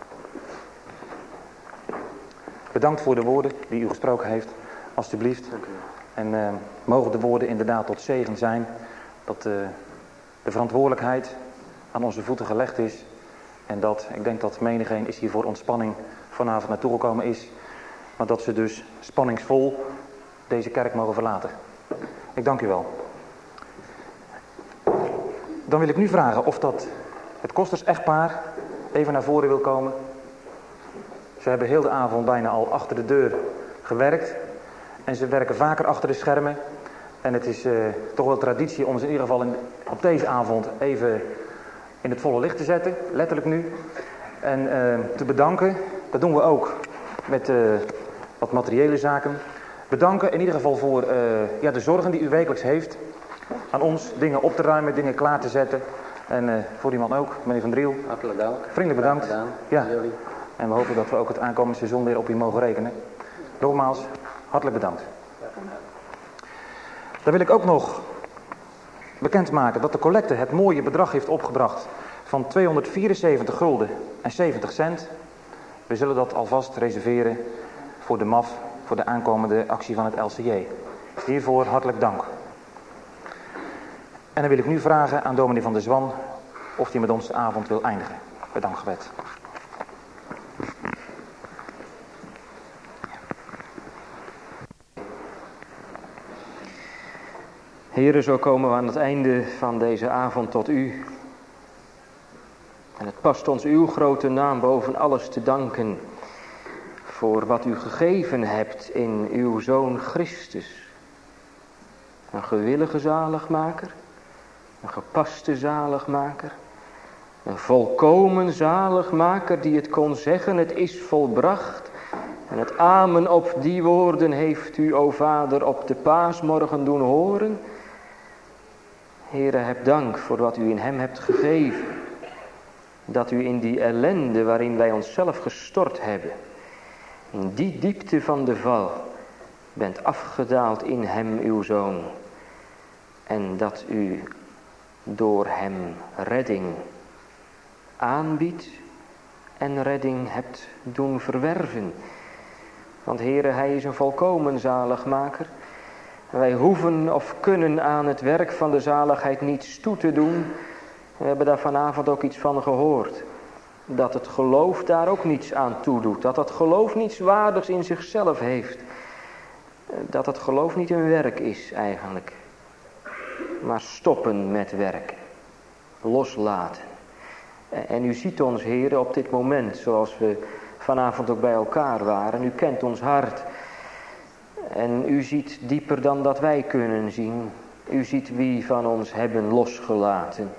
Bedankt voor de woorden die u gesproken heeft, alstublieft. Dank u. En mogen de woorden inderdaad tot zegen zijn. Dat de verantwoordelijkheid aan onze voeten gelegd is. En dat, ik denk dat menigeen is hier voor ontspanning vanavond naartoe gekomen is. Maar dat ze dus spanningsvol deze kerk mogen verlaten. Ik dank u wel. Dan wil ik nu vragen of dat het Kosters-echtpaar even naar voren wil komen. Ze hebben heel de avond bijna al achter de deur gewerkt. En ze werken vaker achter de schermen. En het is toch wel traditie om ze in ieder geval op deze avond even in het volle licht te zetten. Letterlijk nu. En te bedanken. Dat doen we ook met wat materiële zaken. Bedanken in ieder geval voor de zorgen die u wekelijks heeft. Aan ons dingen op te ruimen, dingen klaar te zetten. En voor die man ook, meneer Van Driel. Hartelijk dank. Vriendelijk bedankt. Gedaan. Ja. En we hopen dat we ook het aankomende seizoen weer op u mogen rekenen. Nogmaals, hartelijk bedankt. Dan wil ik ook nog bekendmaken dat de collecte het mooie bedrag heeft opgebracht van 274 gulden en 70 cent. We zullen dat alvast reserveren voor de MAF, voor de aankomende actie van het LCJ. Hiervoor hartelijk dank. En dan wil ik nu vragen aan dominee Van der Zwan of hij met ons de avond wil eindigen. Bij dankgebed. Heren, zo komen we aan het einde van deze avond tot u. En het past ons uw grote naam boven alles te danken voor wat u gegeven hebt in uw Zoon Christus. Een gewillige zaligmaker, een gepaste zaligmaker, een volkomen zaligmaker die het kon zeggen, het is volbracht. En het amen op die woorden heeft u, o Vader, op de paasmorgen doen horen. Heere, heb dank voor wat u in hem hebt gegeven. Dat u in die ellende waarin wij onszelf gestort hebben, in die diepte van de val, bent afgedaald in hem, uw Zoon. En dat u door hem redding aanbiedt en redding hebt doen verwerven. Want Heere, hij is een volkomen zaligmaker. Wij hoeven of kunnen aan het werk van de zaligheid niets toe te doen. We hebben daar vanavond ook iets van gehoord. Dat het geloof daar ook niets aan toedoet. Dat het geloof niets waardigs in zichzelf heeft. Dat het geloof niet een werk is eigenlijk. Maar stoppen met werken. Loslaten. En u ziet ons, Heere, op dit moment zoals we vanavond ook bij elkaar waren. U kent ons hart. En u ziet dieper dan dat wij kunnen zien. U ziet wie van ons hebben losgelaten.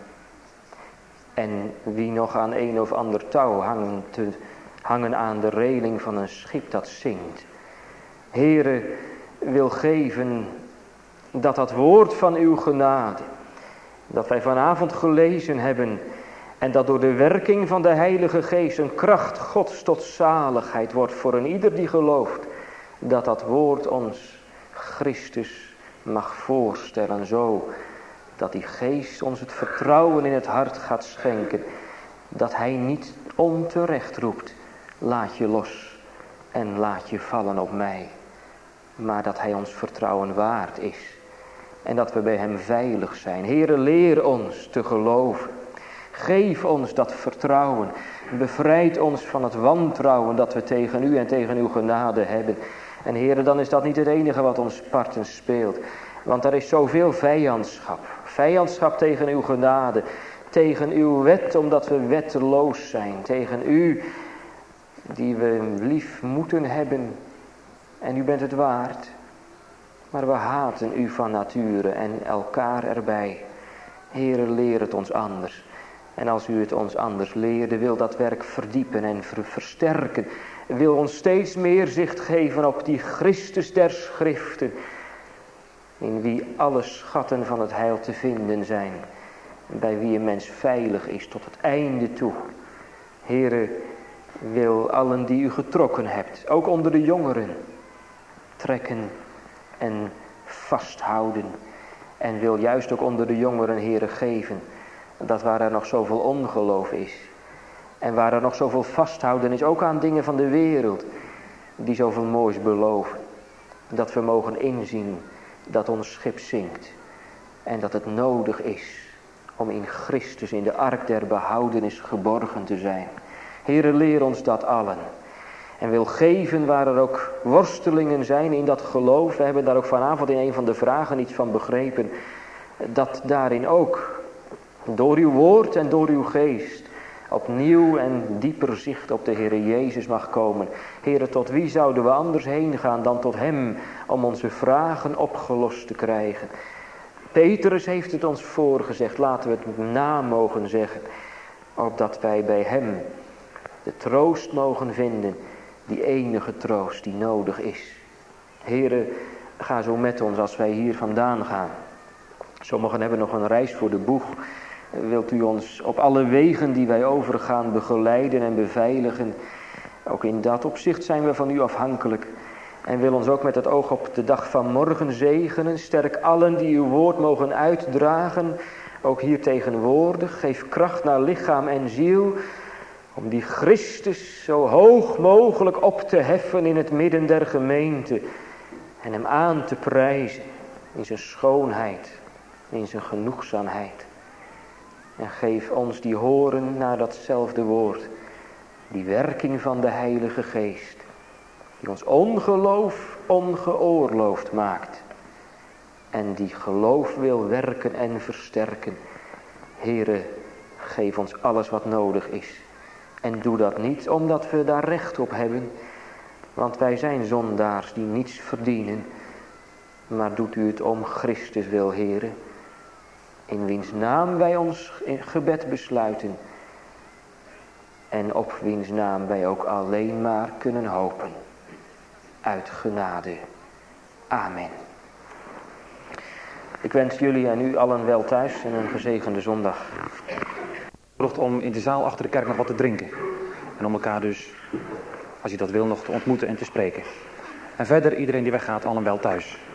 En wie nog aan een of ander touw hangen aan de reling van een schip dat zinkt. Heere, wil geven dat dat woord van uw genade, dat wij vanavond gelezen hebben, en dat door de werking van de Heilige Geest een kracht Gods tot zaligheid wordt voor een ieder die gelooft, dat dat woord ons Christus mag voorstellen, zo dat die Geest ons het vertrouwen in het hart gaat schenken, dat hij niet onterecht roept, laat je los en laat je vallen op mij, maar dat hij ons vertrouwen waard is en dat we bij hem veilig zijn. Heere, leer ons te geloven. Geef ons dat vertrouwen. Bevrijd ons van het wantrouwen dat we tegen u en tegen uw genade hebben. En Heere, dan is dat niet het enige wat ons parten speelt. Want er is zoveel vijandschap. Vijandschap tegen uw genade. Tegen uw wet, omdat we wetteloos zijn. Tegen u, die we lief moeten hebben. En u bent het waard. Maar we haten u van nature en elkaar erbij. Heere, leer het ons anders. En als u het ons anders leerde, wil dat werk verdiepen en versterken. Wil ons steeds meer zicht geven op die Christus der Schriften. In wie alle schatten van het heil te vinden zijn. bij wie een mens veilig is tot het einde toe. Heere, wil allen die u getrokken hebt, ook onder de jongeren, trekken en vasthouden. En wil juist ook onder de jongeren, Heere, geven dat waar er nog zoveel ongeloof is en waar er nog zoveel vasthouden is, ook aan dingen van de wereld die zoveel moois beloven, dat we mogen inzien dat ons schip zinkt en dat het nodig is om in Christus in de ark der behoudenis geborgen te zijn. Heere, leer ons dat allen. En wil geven waar er ook worstelingen zijn in dat geloof. We hebben daar ook vanavond in een van de vragen iets van begrepen. Dat daarin ook door uw woord en door uw geest opnieuw en dieper zicht op de Heere Jezus mag komen. Heere, tot wie zouden we anders heen gaan dan tot hem om onze vragen opgelost te krijgen. Petrus heeft het ons voorgezegd, laten we het na mogen zeggen, opdat wij bij hem de troost mogen vinden, die enige troost die nodig is. Heere, ga zo met ons als wij hier vandaan gaan. Sommigen hebben nog een reis voor de boeg. Wilt u ons op alle wegen die wij overgaan begeleiden en beveiligen. Ook in dat opzicht zijn we van u afhankelijk. En wil ons ook met het oog op de dag van morgen zegenen. Sterk allen die uw woord mogen uitdragen. Ook hier tegenwoordig. Geef kracht naar lichaam en ziel. Om die Christus zo hoog mogelijk op te heffen in het midden der gemeente. En hem aan te prijzen in zijn schoonheid, in zijn genoegzaamheid. En geef ons die horen naar datzelfde woord. Die werking van de Heilige Geest. Die ons ongeloof ongeoorloofd maakt. En die geloof wil werken en versterken. Heere, geef ons alles wat nodig is. En doe dat niet omdat we daar recht op hebben. Want wij zijn zondaars die niets verdienen. Maar doet u het om Christus wil, Heere. In wiens naam wij ons in gebed besluiten. En op wiens naam wij ook alleen maar kunnen hopen. Uit genade. Amen. Ik wens jullie en u allen wel thuis en een gezegende zondag. Om in de zaal achter de kerk nog wat te drinken. En om elkaar dus, als je dat wil, nog te ontmoeten en te spreken. En verder, iedereen die weggaat, allen wel thuis.